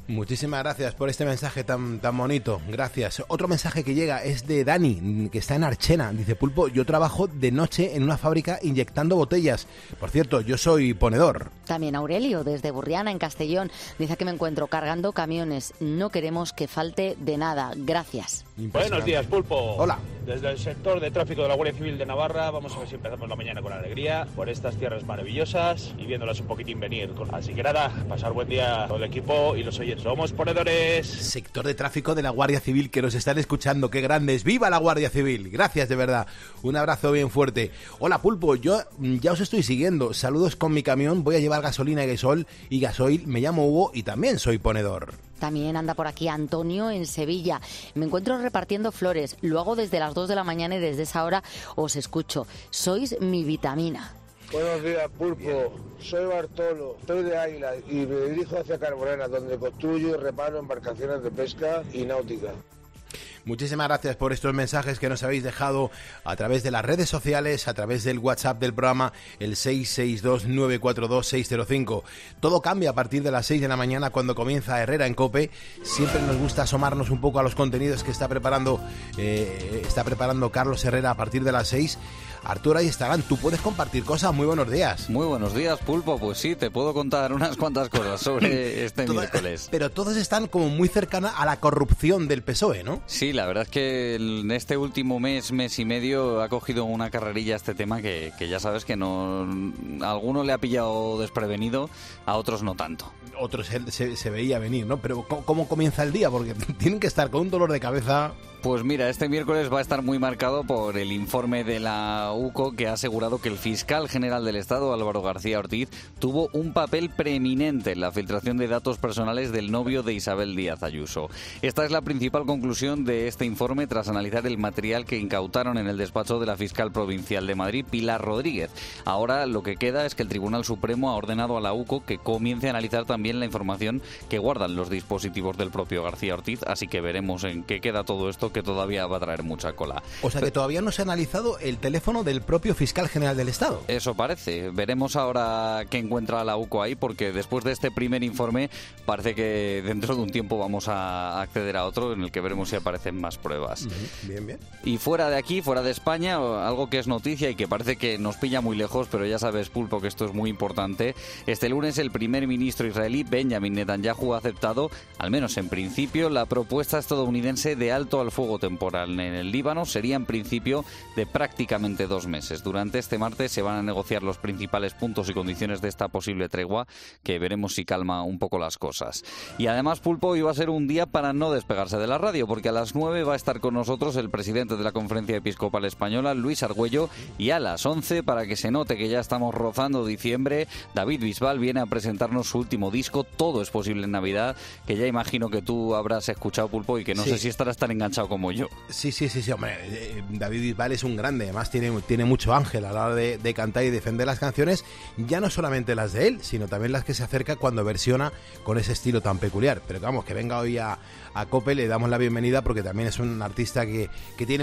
Muchísimas gracias por este mensaje tan bonito, gracias. Otro mensaje que llega es de Dani, que está en Archena. Dice: Pulpo, yo trabajo de noche en una fábrica inyectando botellas. Por cierto, yo soy ponedor. También Aurelio, desde Burriana, en Castellón, dice que me encuentro cargando camiones. No queremos que falte de nada. Gracias. Buenos días, Pulpo. Hola. Desde el sector de tráfico de la Guardia Civil de Navarra, vamos a ver si empezamos la mañana con alegría por estas tierras maravillosas y viéndolas un poquitín venir. Así que nada, pasar buen día con el equipo y los oyentes. ¡Somos ponedores! Sector de tráfico de la Guardia Civil, que nos están escuchando. ¡Qué grandes! ¡Viva la Guardia Civil! Gracias, de verdad. Un abrazo bien fuerte. Hola, Pulpo, yo ya os estoy siguiendo. Saludos con mi camión. Voy a llevar gasolina y gasoil. Me llamo Hugo y también soy ponedor. También anda por aquí Antonio en Sevilla. Me encuentro repartiendo flores. Lo hago desde las 2 de la mañana y desde esa hora os escucho. Sois mi vitamina. Buenos días, Pulpo. Soy Bartolo, estoy de Águila y me dirijo hacia Carbonera, donde construyo y reparo embarcaciones de pesca y náutica. Muchísimas gracias por estos mensajes que nos habéis dejado a través de las redes sociales, a través del WhatsApp del programa, el 662-942-605. Todo cambia a partir de las 6 de la mañana cuando comienza Herrera en COPE. Siempre nos gusta asomarnos un poco a los contenidos que está preparando Carlos Herrera a partir de las 6. Arturo, ahí estarán. ¿Tú puedes compartir cosas? Muy buenos días. Muy buenos días, Pulpo. Pues sí, te puedo contar unas cuantas cosas sobre este miércoles. Pero todos están como muy cercanas a la corrupción del PSOE, ¿no? Sí, la verdad es que en este último mes y medio ha cogido una carrerilla este tema que ya sabes que no, a algunos le ha pillado desprevenido, a otros no tanto. Otros se veía venir, ¿no? Pero ¿cómo comienza el día? Porque tienen que estar con un dolor de cabeza. Pues mira, este miércoles va a estar muy marcado por el informe de la UCO, que ha asegurado que el fiscal general del Estado, Álvaro García Ortiz, tuvo un papel preeminente en la filtración de datos personales del novio de Isabel Díaz Ayuso. Esta es la principal conclusión de este informe tras analizar el material que incautaron en el despacho de la fiscal provincial de Madrid, Pilar Rodríguez. Ahora lo que queda es que el Tribunal Supremo ha ordenado a la UCO que comience a analizar también la información que guardan los dispositivos del propio García Ortiz, así que veremos en qué queda todo esto, que todavía va a traer mucha cola. O sea que todavía no se ha analizado el teléfono del propio fiscal general del Estado. Eso parece. Veremos ahora qué encuentra la UCO ahí, porque después de este primer informe parece que dentro de un tiempo vamos a acceder a otro en el que veremos si aparecen más pruebas. Bien, bien. Y fuera de aquí, fuera de España, algo que es noticia y que parece que nos pilla muy lejos, pero ya sabes, Pulpo, que esto es muy importante. Este lunes el primer ministro israelí Benjamin Netanyahu ha aceptado, al menos en principio, la propuesta estadounidense de alto al fuego temporal en el Líbano. Sería en principio de prácticamente 2 meses. Durante este martes se van a negociar los principales puntos y condiciones de esta posible tregua, que veremos si calma un poco las cosas. Y además, Pulpo, iba a ser un día para no despegarse de la radio, porque a las 9 va a estar con nosotros el presidente de la Conferencia Episcopal Española, Luis Argüello, y a las 11, para que se note que ya estamos rozando diciembre, David Bisbal viene a presentarnos su último disco, Todo es posible en Navidad, que ya imagino que tú habrás escuchado, Pulpo, y que no sé si estarás tan enganchado como yo. Sí, hombre, David Bisbal es un grande, además tiene mucho ángel a la hora de cantar y defender las canciones, ya no solamente las de él, sino también las que se acerca cuando versiona con ese estilo tan peculiar. Pero vamos, que venga hoy a COPE, le damos la bienvenida porque también es un artista que tiene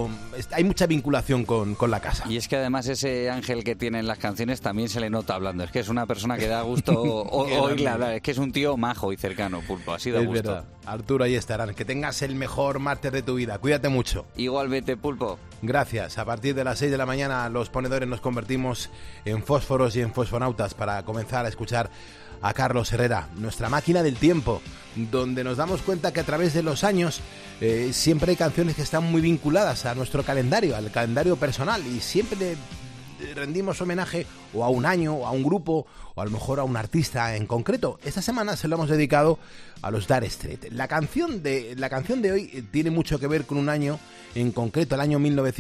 hay mucha vinculación con la casa. Y es que además ese ángel que tiene en las canciones también se le nota hablando, es que es una persona que da gusto oírle hablar, es que es un tío majo y cercano, Pulpo, así da gusto. Verdad. Arturo, ahí estarán, que tengas el mejor martes de tu vida, cuídate mucho. Igualmente, Pulpo. Gracias. A partir de las 6 de la mañana los ponedores nos convertimos en fósforos y en fosfonautas para comenzar a escuchar a Carlos Herrera, nuestra máquina del tiempo, donde nos damos cuenta que a través de los años siempre hay canciones que están muy vinculadas a nuestro calendario, al calendario personal, y siempre rendimos homenaje o a un año, o a un grupo, o a lo mejor a un artista en concreto. Esta semana se lo hemos dedicado a los Dire Straits. La canción de hoy tiene mucho que ver con un año en concreto, el año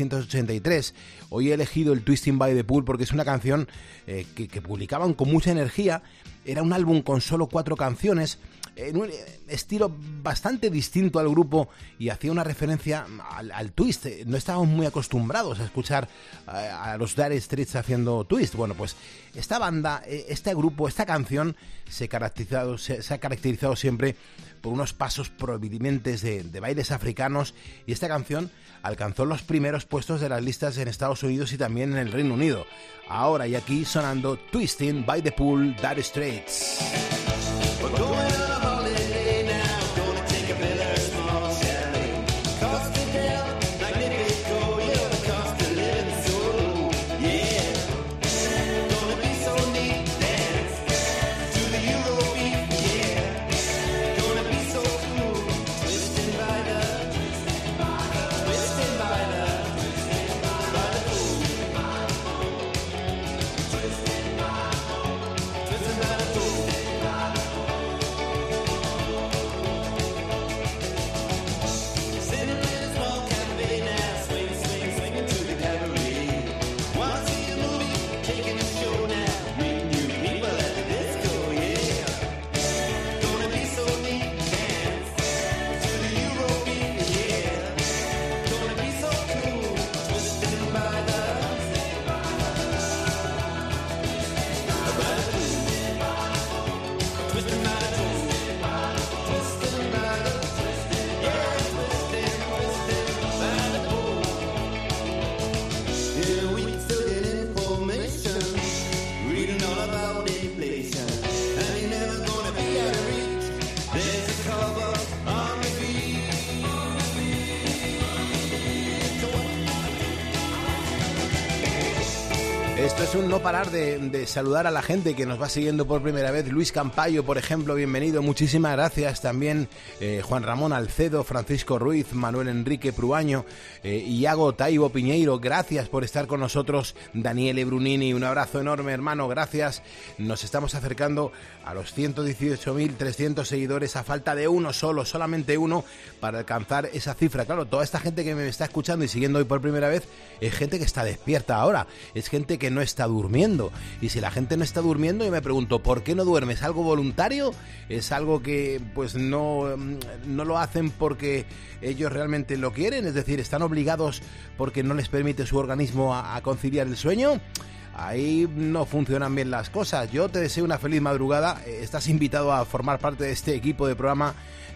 1983. Hoy he elegido el Twisting by the Pool porque es una canción que publicaban con mucha energía. Era un álbum con solo 4 canciones, en un estilo bastante distinto al grupo, y hacía una referencia al twist. No estábamos muy acostumbrados a escuchar a los Dire Straits haciendo twist. Bueno, pues esta banda, este grupo, esta canción se ha caracterizado siempre por unos pasos prominentes de bailes africanos, y esta canción alcanzó los primeros puestos de las listas en Estados Unidos y también en el Reino Unido. Ahora y aquí sonando Twisting by the Pool, Dire Straits. We're going on a holiday. Esto es un no parar de saludar a la gente que nos va siguiendo por primera vez. Luis Campayo, por ejemplo, bienvenido, muchísimas gracias. También Juan Ramón Alcedo, Francisco Ruiz, Manuel Enrique Pruaño, Iago Taibo Piñeiro, gracias por estar con nosotros. Daniele Brunini, un abrazo enorme, hermano, gracias. Nos estamos acercando a los 118.300 seguidores a falta de uno solo, solamente uno, para alcanzar esa cifra. Claro, toda esta gente que me está escuchando y siguiendo hoy por primera vez es gente que está despierta ahora, es gente que no está durmiendo. Y si la gente no está durmiendo, yo me pregunto, ¿por qué no duerme? ¿Es algo voluntario? ¿Es algo que pues no lo hacen porque ellos realmente lo quieren? Es decir, ¿están obligados porque no les permite su organismo a conciliar el sueño? Ahí no funcionan bien las cosas. Yo te deseo una feliz madrugada. Estás invitado a formar parte de este equipo de programa,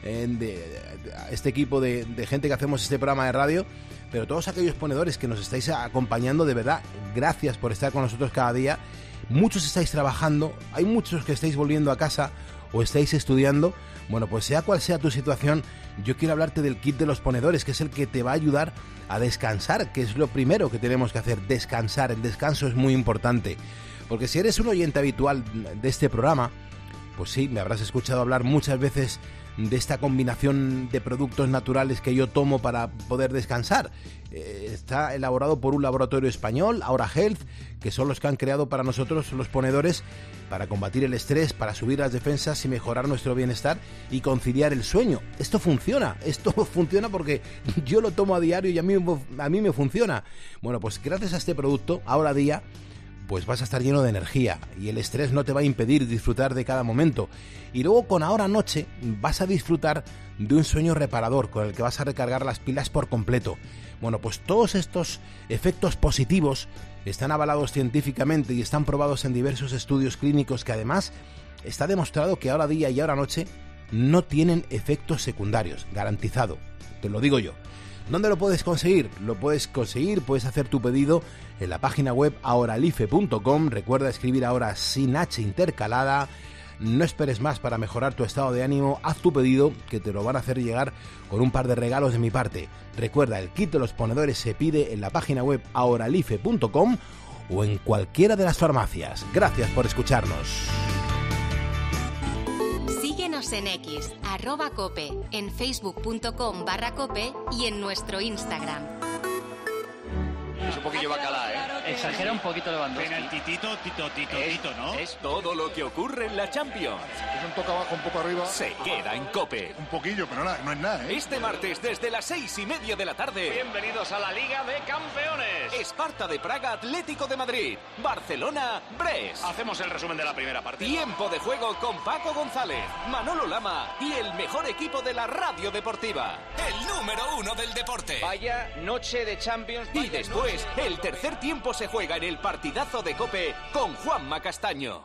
este equipo de gente que hacemos este programa de radio. Pero todos aquellos ponedores que nos estáis acompañando, de verdad, gracias por estar con nosotros cada día. Muchos estáis trabajando, hay muchos que estáis volviendo a casa o estáis estudiando. Bueno, pues sea cual sea tu situación, yo quiero hablarte del kit de los ponedores, que es el que te va a ayudar a descansar, que es lo primero que tenemos que hacer, descansar. El descanso es muy importante, porque si eres un oyente habitual de este programa, pues sí, me habrás escuchado hablar muchas veces de esta combinación de productos naturales que yo tomo para poder descansar. Está elaborado por un laboratorio español, Aura Health, que son los que han creado para nosotros los ponedores para combatir el estrés, para subir las defensas y mejorar nuestro bienestar y conciliar el sueño. Esto funciona porque yo lo tomo a diario y a mí me funciona. Bueno, pues gracias a este producto, Ahora Día, pues vas a estar lleno de energía y el estrés no te va a impedir disfrutar de cada momento. Y luego con Ahora Noche vas a disfrutar de un sueño reparador con el que vas a recargar las pilas por completo. Bueno, pues todos estos efectos positivos están avalados científicamente y están probados en diversos estudios clínicos, que además está demostrado que Ahora Día y Ahora Noche no tienen efectos secundarios, garantizado, te lo digo yo. ¿Dónde lo puedes conseguir? Puedes hacer tu pedido en la página web ahoralife.com. Recuerda escribir ahora sin H intercalada. No esperes más para mejorar tu estado de ánimo. Haz tu pedido, que te lo van a hacer llegar con un par de regalos de mi parte. Recuerda, el kit de los ponedores se pide en la página web ahoralife.com o en cualquiera de las farmacias. Gracias por escucharnos. Síguenos en X, @cope, en facebook.com/cope y en nuestro Instagram. Es un poquillo bacalá, ¿eh? Exagera un poquito Lewandowski. Penaltitito, ¿no? Es todo lo que ocurre en la Champions. Es un poco abajo, un poco arriba. Se queda en COPE. Un poquillo, pero no es nada, ¿eh? Este martes, desde las 6:30 de la tarde. Bienvenidos a la Liga de Campeones. Esparta de Praga, Atlético de Madrid. Barcelona, Brest. Hacemos el resumen de la primera partida. Tiempo de juego con Paco González, Manolo Lama y el mejor equipo de la radio deportiva. El número 1 del deporte. Vaya noche de Champions. Y después, el tercer tiempo se juega en el partidazo de COPE con Juanma Castaño.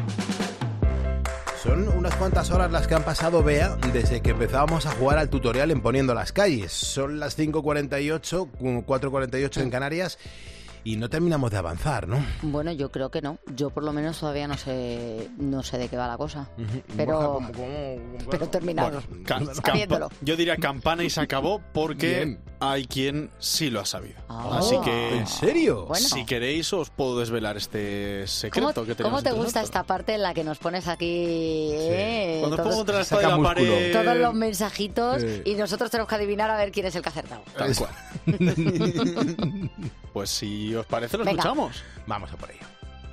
Son unas cuantas horas las que han pasado, Bea, desde que empezábamos a jugar al tutorial en Poniendo las Calles. Son las 5:48, 4:48 en Canarias. Y no terminamos de avanzar, ¿no? Bueno, yo creo que no. Yo por lo menos todavía no sé de qué va la cosa. Pero, pero terminamos. Bueno, yo diría campana y se acabó, porque hay quien sí lo ha sabido. Así que, ¿en serio? Bueno. Si queréis, os puedo desvelar este secreto que tenemos. ¿Cómo te gusta esta parte en la que nos pones aquí? Cuando pongo otra vez la pared, todos los mensajitos y nosotros tenemos que adivinar a ver quién es el que ha acertado. Tal cual. Pues si os parece, lo escuchamos. Vamos a por ello.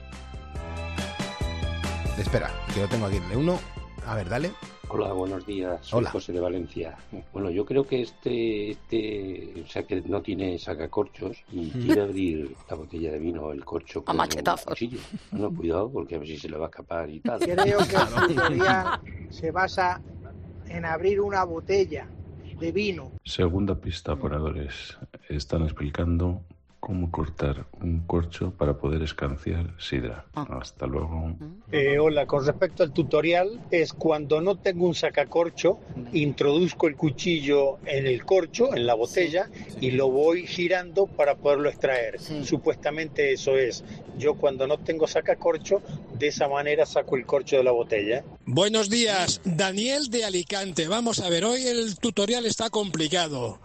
Espera, que lo tengo aquí en uno. A ver, dale. Hola, buenos días. Soy José de Valencia. Bueno, yo creo que o sea, que no tiene sacacorchos y quiere abrir la botella de vino, el corcho con un cuchillo. Bueno, cuidado, porque a ver si se le va a escapar y tal. Creo que el tutorial se basa en abrir una botella de vino. Segunda pista, ponedores. Están explicando cómo cortar un corcho para poder escanciar sidra. Hasta luego. Hola, con respecto al tutorial, es cuando no tengo un sacacorcho, introduzco el cuchillo en el corcho, en la botella, y lo voy girando para poderlo extraer. Supuestamente eso es. Yo cuando no tengo sacacorcho, de esa manera saco el corcho de la botella. Buenos días, Daniel de Alicante. Vamos a ver, hoy el tutorial está complicado.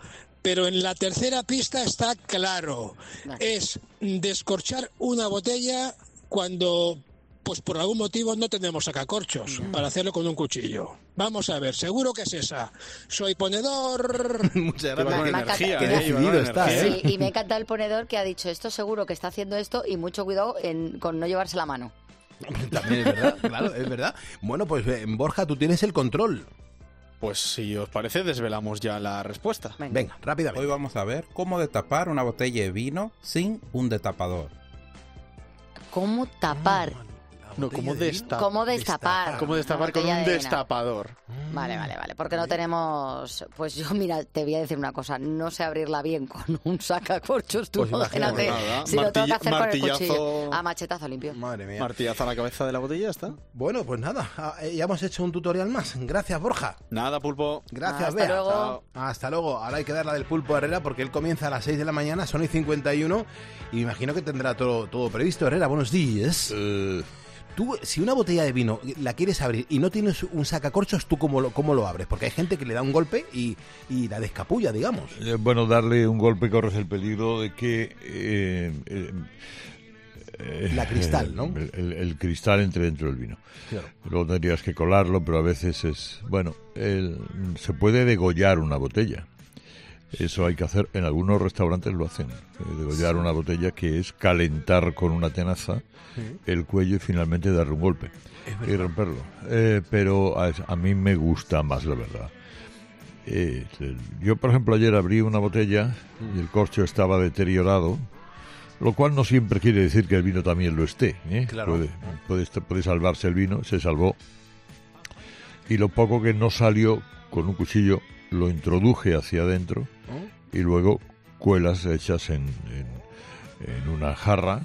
pero en la tercera pista está claro. Es descorchar una botella cuando, pues por algún motivo, no tenemos sacacorchos para hacerlo con un cuchillo. Vamos a ver, seguro que es esa. Soy ponedor. Muchas gracias. Qué decidido está, ¿eh? Sí, y me encanta el ponedor que ha dicho esto seguro que está haciendo esto y mucho cuidado con no llevarse la mano. También es verdad, claro, es verdad. Bueno, pues Borja, tú tienes el control. Pues si os parece, desvelamos ya la respuesta. Venga, rápidamente. Hoy vamos a ver cómo destapar una botella de vino sin un destapador. ¿Cómo tapar? No, ¿cómo destapar? ¿Cómo destapar? ¿Cómo destapar con un destapador? Vale, porque no tenemos... Pues yo, mira, te voy a decir una cosa, no sé abrirla bien con un sacacorchos, tú Pues imagínate, si lo tengo que hacer con el cuchillo. A machetazo limpio. Madre mía. Martillazo a la cabeza de la botella, ¿está? Bueno, pues nada, ya hemos hecho un tutorial más. Gracias, Borja. Nada, Pulpo. Gracias, Hasta Bea. luego. Chao. Hasta luego. Ahora hay que dar la del Pulpo Herrera porque él comienza a las 6 de la mañana, son y 51, y me imagino que tendrá todo previsto. Herrera, buenos días. Tú, si una botella de vino la quieres abrir y no tienes un sacacorchos, ¿tú cómo lo abres? Porque hay gente que le da un golpe y la descapulla, digamos. Bueno, darle un golpe corres el peligro de que... la cristal, ¿no? El cristal entre dentro del vino. Claro. Luego tendrías que colarlo, pero a veces es... Bueno, se puede degollar una botella. Eso hay que hacer, en algunos restaurantes lo hacen, degollar una botella, que es calentar con una tenaza el cuello y finalmente darle un golpe y romperlo. Pero a mí me gusta más, la verdad. Yo, por ejemplo, ayer abrí una botella y el corcho estaba deteriorado, lo cual no siempre quiere decir que el vino también lo esté. Claro. Puede salvarse el vino, se salvó. Y lo poco que no salió, con un cuchillo lo introduje hacia adentro y luego cuelas hechas en una jarra,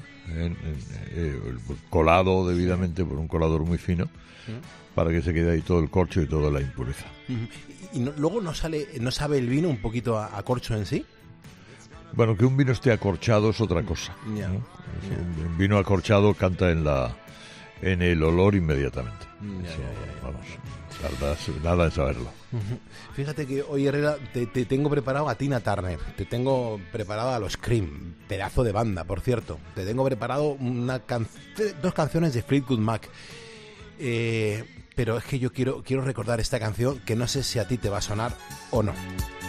colado debidamente por un colador muy fino, para que se quede ahí todo el corcho y toda la impureza. ¿Y luego no sabe el vino un poquito a corcho en sí? Bueno, que un vino esté acorchado es otra cosa, Ya. ¿no? Un vino acorchado canta en el olor inmediatamente. Vamos, nada en saberlo. Fíjate que hoy, Herrera, te tengo preparado a Tina Turner, te tengo preparado a los Cream, pedazo de banda, por cierto. Te tengo preparado dos canciones de Fleetwood Mac. Pero es que yo quiero recordar esta canción, que no sé si a ti te va a sonar o no.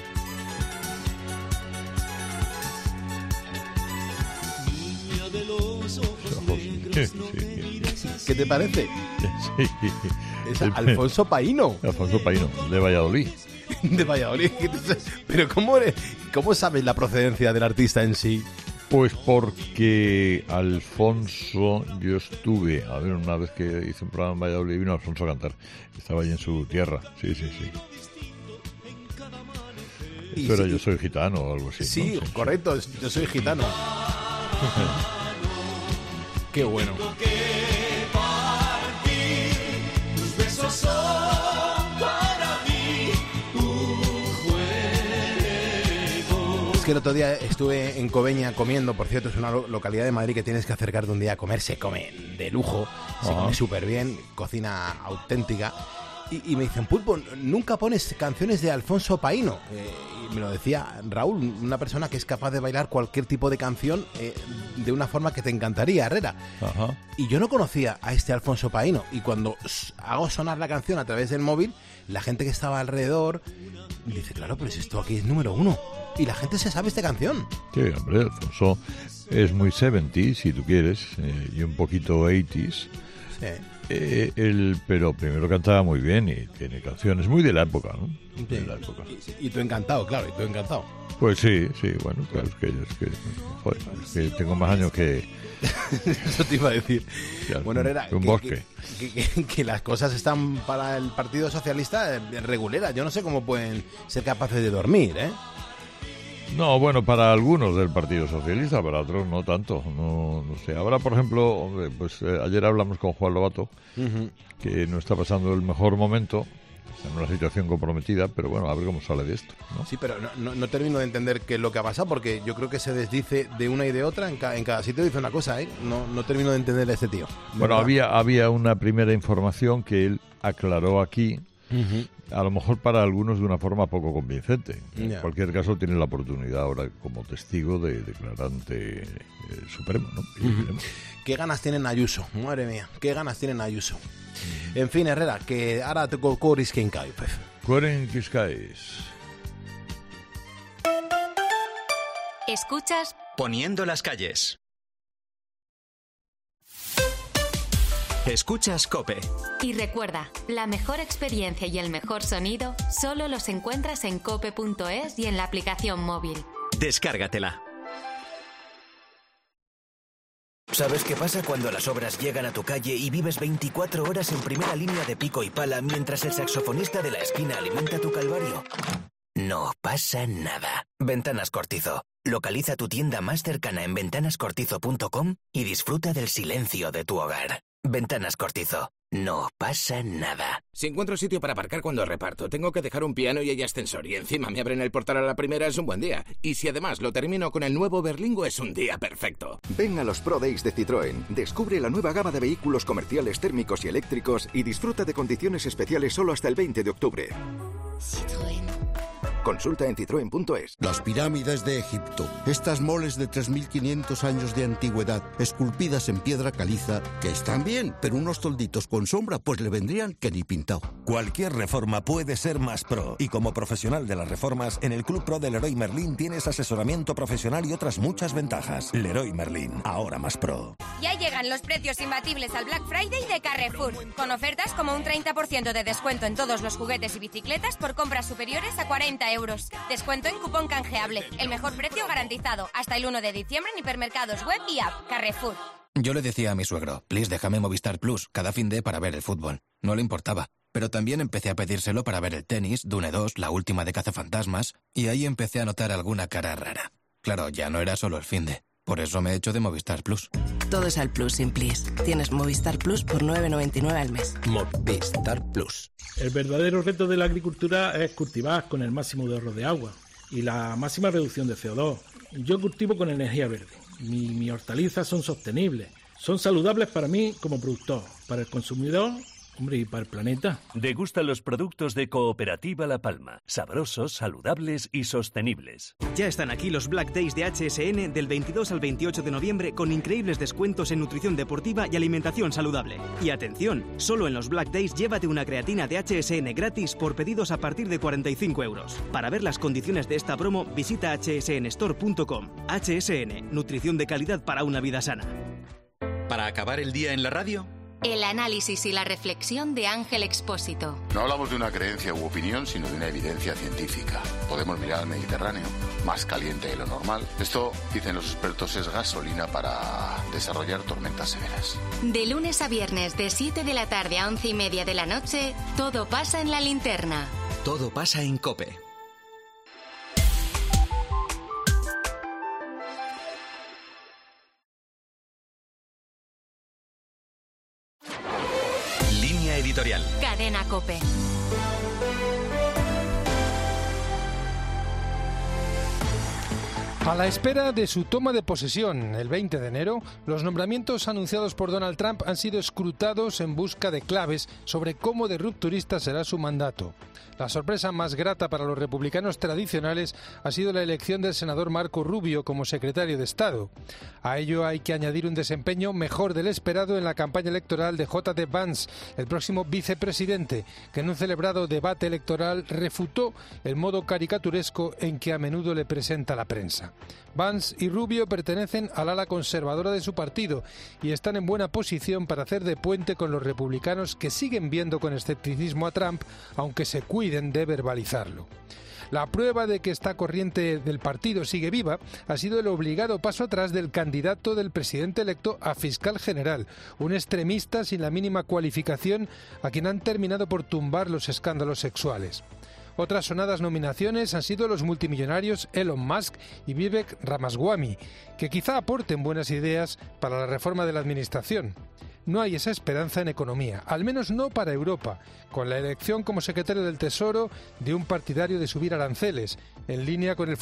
¿Qué te parece? Sí. Es Alfonso Paíno. Alfonso Paíno, de Valladolid. De Valladolid. Pero ¿cómo sabes la procedencia del artista en sí? Pues porque Alfonso, yo estuve, una vez que hice un programa en Valladolid, vino Alfonso a cantar. Estaba allí en su tierra, sí. Esto era Yo soy gitano o algo así. Sí, ¿no? correcto, Yo soy gitano. Qué bueno. Tus besos son para mí un juego. Es que el otro día estuve en Cobeña comiendo, por cierto, es una localidad de Madrid que tienes que acercarte un día a comer, se come de lujo, se come súper bien, cocina auténtica. Y me dicen, Pulpo, nunca pones canciones de Alfonso Paíno. Y me lo decía Raúl, una persona que es capaz de bailar cualquier tipo de canción de una forma que te encantaría, Herrera. Ajá. Y yo no conocía a este Alfonso Paíno. Y cuando hago sonar la canción a través del móvil, la gente que estaba alrededor dice, claro, pero si esto aquí es número 1. Y la gente se sabe esta canción. Sí, hombre, Alfonso es muy 70s, si tú quieres, y un poquito 80s. Sí. Pero primero cantaba muy bien y tiene canciones muy de la época, ¿no? Sí. De la época. Y tú encantado, claro, Pues sí, bueno, claro, es que tengo más años que... Eso te iba a decir. Bueno, Herrera, un bosque. Que las cosas están para el Partido Socialista reguleras. Yo no sé cómo pueden ser capaces de dormir, ¿eh? No, bueno, para algunos del Partido Socialista, para otros no tanto, no sé. Ahora, por ejemplo, pues ayer hablamos con Juan Lobato, que no está pasando el mejor momento, está en una situación comprometida, pero bueno, a ver cómo sale de esto, ¿no? Sí, pero no termino de entender qué es lo que ha pasado, porque yo creo que se desdice de una y de otra, en cada sitio dice una cosa, ¿eh? No termino de entender a este tío. Bueno, había una primera información que él aclaró aquí, A lo mejor para algunos de una forma poco convincente. En Ya. cualquier caso, tienen la oportunidad ahora como testigo de declarar ante el Supremo, ¿no? Y veremos. Qué ganas tienen Ayuso, madre mía, qué ganas tienen Ayuso. En fin, Herrera, que ahora te coris que encai, pues. Cueren Quiscais. Escuchas Poniendo las calles. Escuchas COPE. y recuerda, la mejor experiencia y el mejor sonido solo los encuentras en cope.es y en la aplicación móvil. Descárgatela. ¿Sabes qué pasa cuando las obras llegan a tu calle y vives 24 horas en primera línea de pico y pala mientras el saxofonista de la esquina alimenta tu calvario? No pasa nada. Ventanas Cortizo. Localiza tu tienda más cercana en ventanascortizo.com y disfruta del silencio de tu hogar. Ventanas Cortizo. No pasa nada. Si encuentro sitio para aparcar cuando reparto, tengo que dejar un piano y hay ascensor y encima me abren el portal a la primera, es un buen día. Y si además lo termino con el nuevo Berlingo, es un día perfecto. Ven a los Pro Days de Citroën, descubre la nueva gama de vehículos comerciales térmicos y eléctricos y disfruta de condiciones especiales solo hasta el 20 de octubre. Citroën. Consulta en citroen.es. Las pirámides de Egipto. Estas moles de 3.500 años de antigüedad, esculpidas en piedra caliza, que están bien, pero unos tolditos con sombra pues le vendrían que ni pintado. Cualquier reforma puede ser más pro. Y como profesional de las reformas, en el Club Pro de Leroy Merlin tienes asesoramiento profesional y otras muchas ventajas. Leroy Merlin, ahora más pro. Ya llegan los precios imbatibles al Black Friday de Carrefour, con ofertas como un 30% de descuento en todos los juguetes y bicicletas por compras superiores a 40 euros. Descuento en cupón canjeable. El mejor precio garantizado. Hasta el 1 de diciembre en hipermercados web y app. Carrefour. Yo le decía a mi suegro, please déjame Movistar Plus cada fin de para ver el fútbol. No le importaba. Pero también empecé a pedírselo para ver el tenis, Dune 2, la última de Cazafantasmas, y ahí empecé a notar alguna cara rara. Claro, ya no era solo el finde. Por eso me he hecho de Movistar Plus. Todo es al Plus sin Plis. Tienes Movistar Plus por 9,99 al mes. Movistar Plus. El verdadero reto de la agricultura es cultivar con el máximo de ahorro de agua y la máxima reducción de CO2. Yo cultivo con energía verde. Mis hortalizas son sostenibles. Son saludables para mí como productor, para el consumidor, hombre, y para el planeta. Degusta los productos de Cooperativa La Palma. Sabrosos, saludables y sostenibles. Ya están aquí los Black Days de HSN del 22 al 28 de noviembre con increíbles descuentos en nutrición deportiva y alimentación saludable. Y atención, solo en los Black Days llévate una creatina de HSN gratis por pedidos a partir de 45 euros. Para ver las condiciones de esta promo, visita hsnstore.com. HSN, nutrición de calidad para una vida sana. Para acabar el día en la radio, El análisis y la reflexión de Ángel Expósito. No hablamos de una creencia u opinión, sino de una evidencia científica. Podemos mirar al Mediterráneo, más caliente de lo normal. Esto, dicen los expertos, es gasolina para desarrollar tormentas severas. De lunes a viernes, de 7 de la tarde a 11:30 de la noche, todo pasa en la linterna. todo pasa en COPE. Línea editorial. Cadena COPE. A la espera de su toma de posesión el 20 de enero, los nombramientos anunciados por Donald Trump han sido escrutados en busca de claves sobre cómo de rupturista será su mandato. La sorpresa más grata para los republicanos tradicionales ha sido la elección del senador Marco Rubio como secretario de Estado. A ello hay que añadir un desempeño mejor del esperado en la campaña electoral de J.D. Vance, el próximo vicepresidente, que en un celebrado debate electoral refutó el modo caricaturesco en que a menudo le presenta la prensa. Vance y Rubio pertenecen al ala conservadora de su partido y están en buena posición para hacer de puente con los republicanos que siguen viendo con escepticismo a Trump, aunque se cuiden de verbalizarlo. La prueba de que esta corriente del partido sigue viva ha sido el obligado paso atrás del candidato del presidente electo a fiscal general, un extremista sin la mínima cualificación a quien han terminado por tumbar los escándalos sexuales. Otras sonadas nominaciones han sido los multimillonarios Elon Musk y Vivek Ramaswamy, que quizá aporten buenas ideas para la reforma de la administración. No hay esa esperanza en economía, al menos no para Europa, con la elección como secretario del Tesoro de un partidario de subir aranceles, en línea con el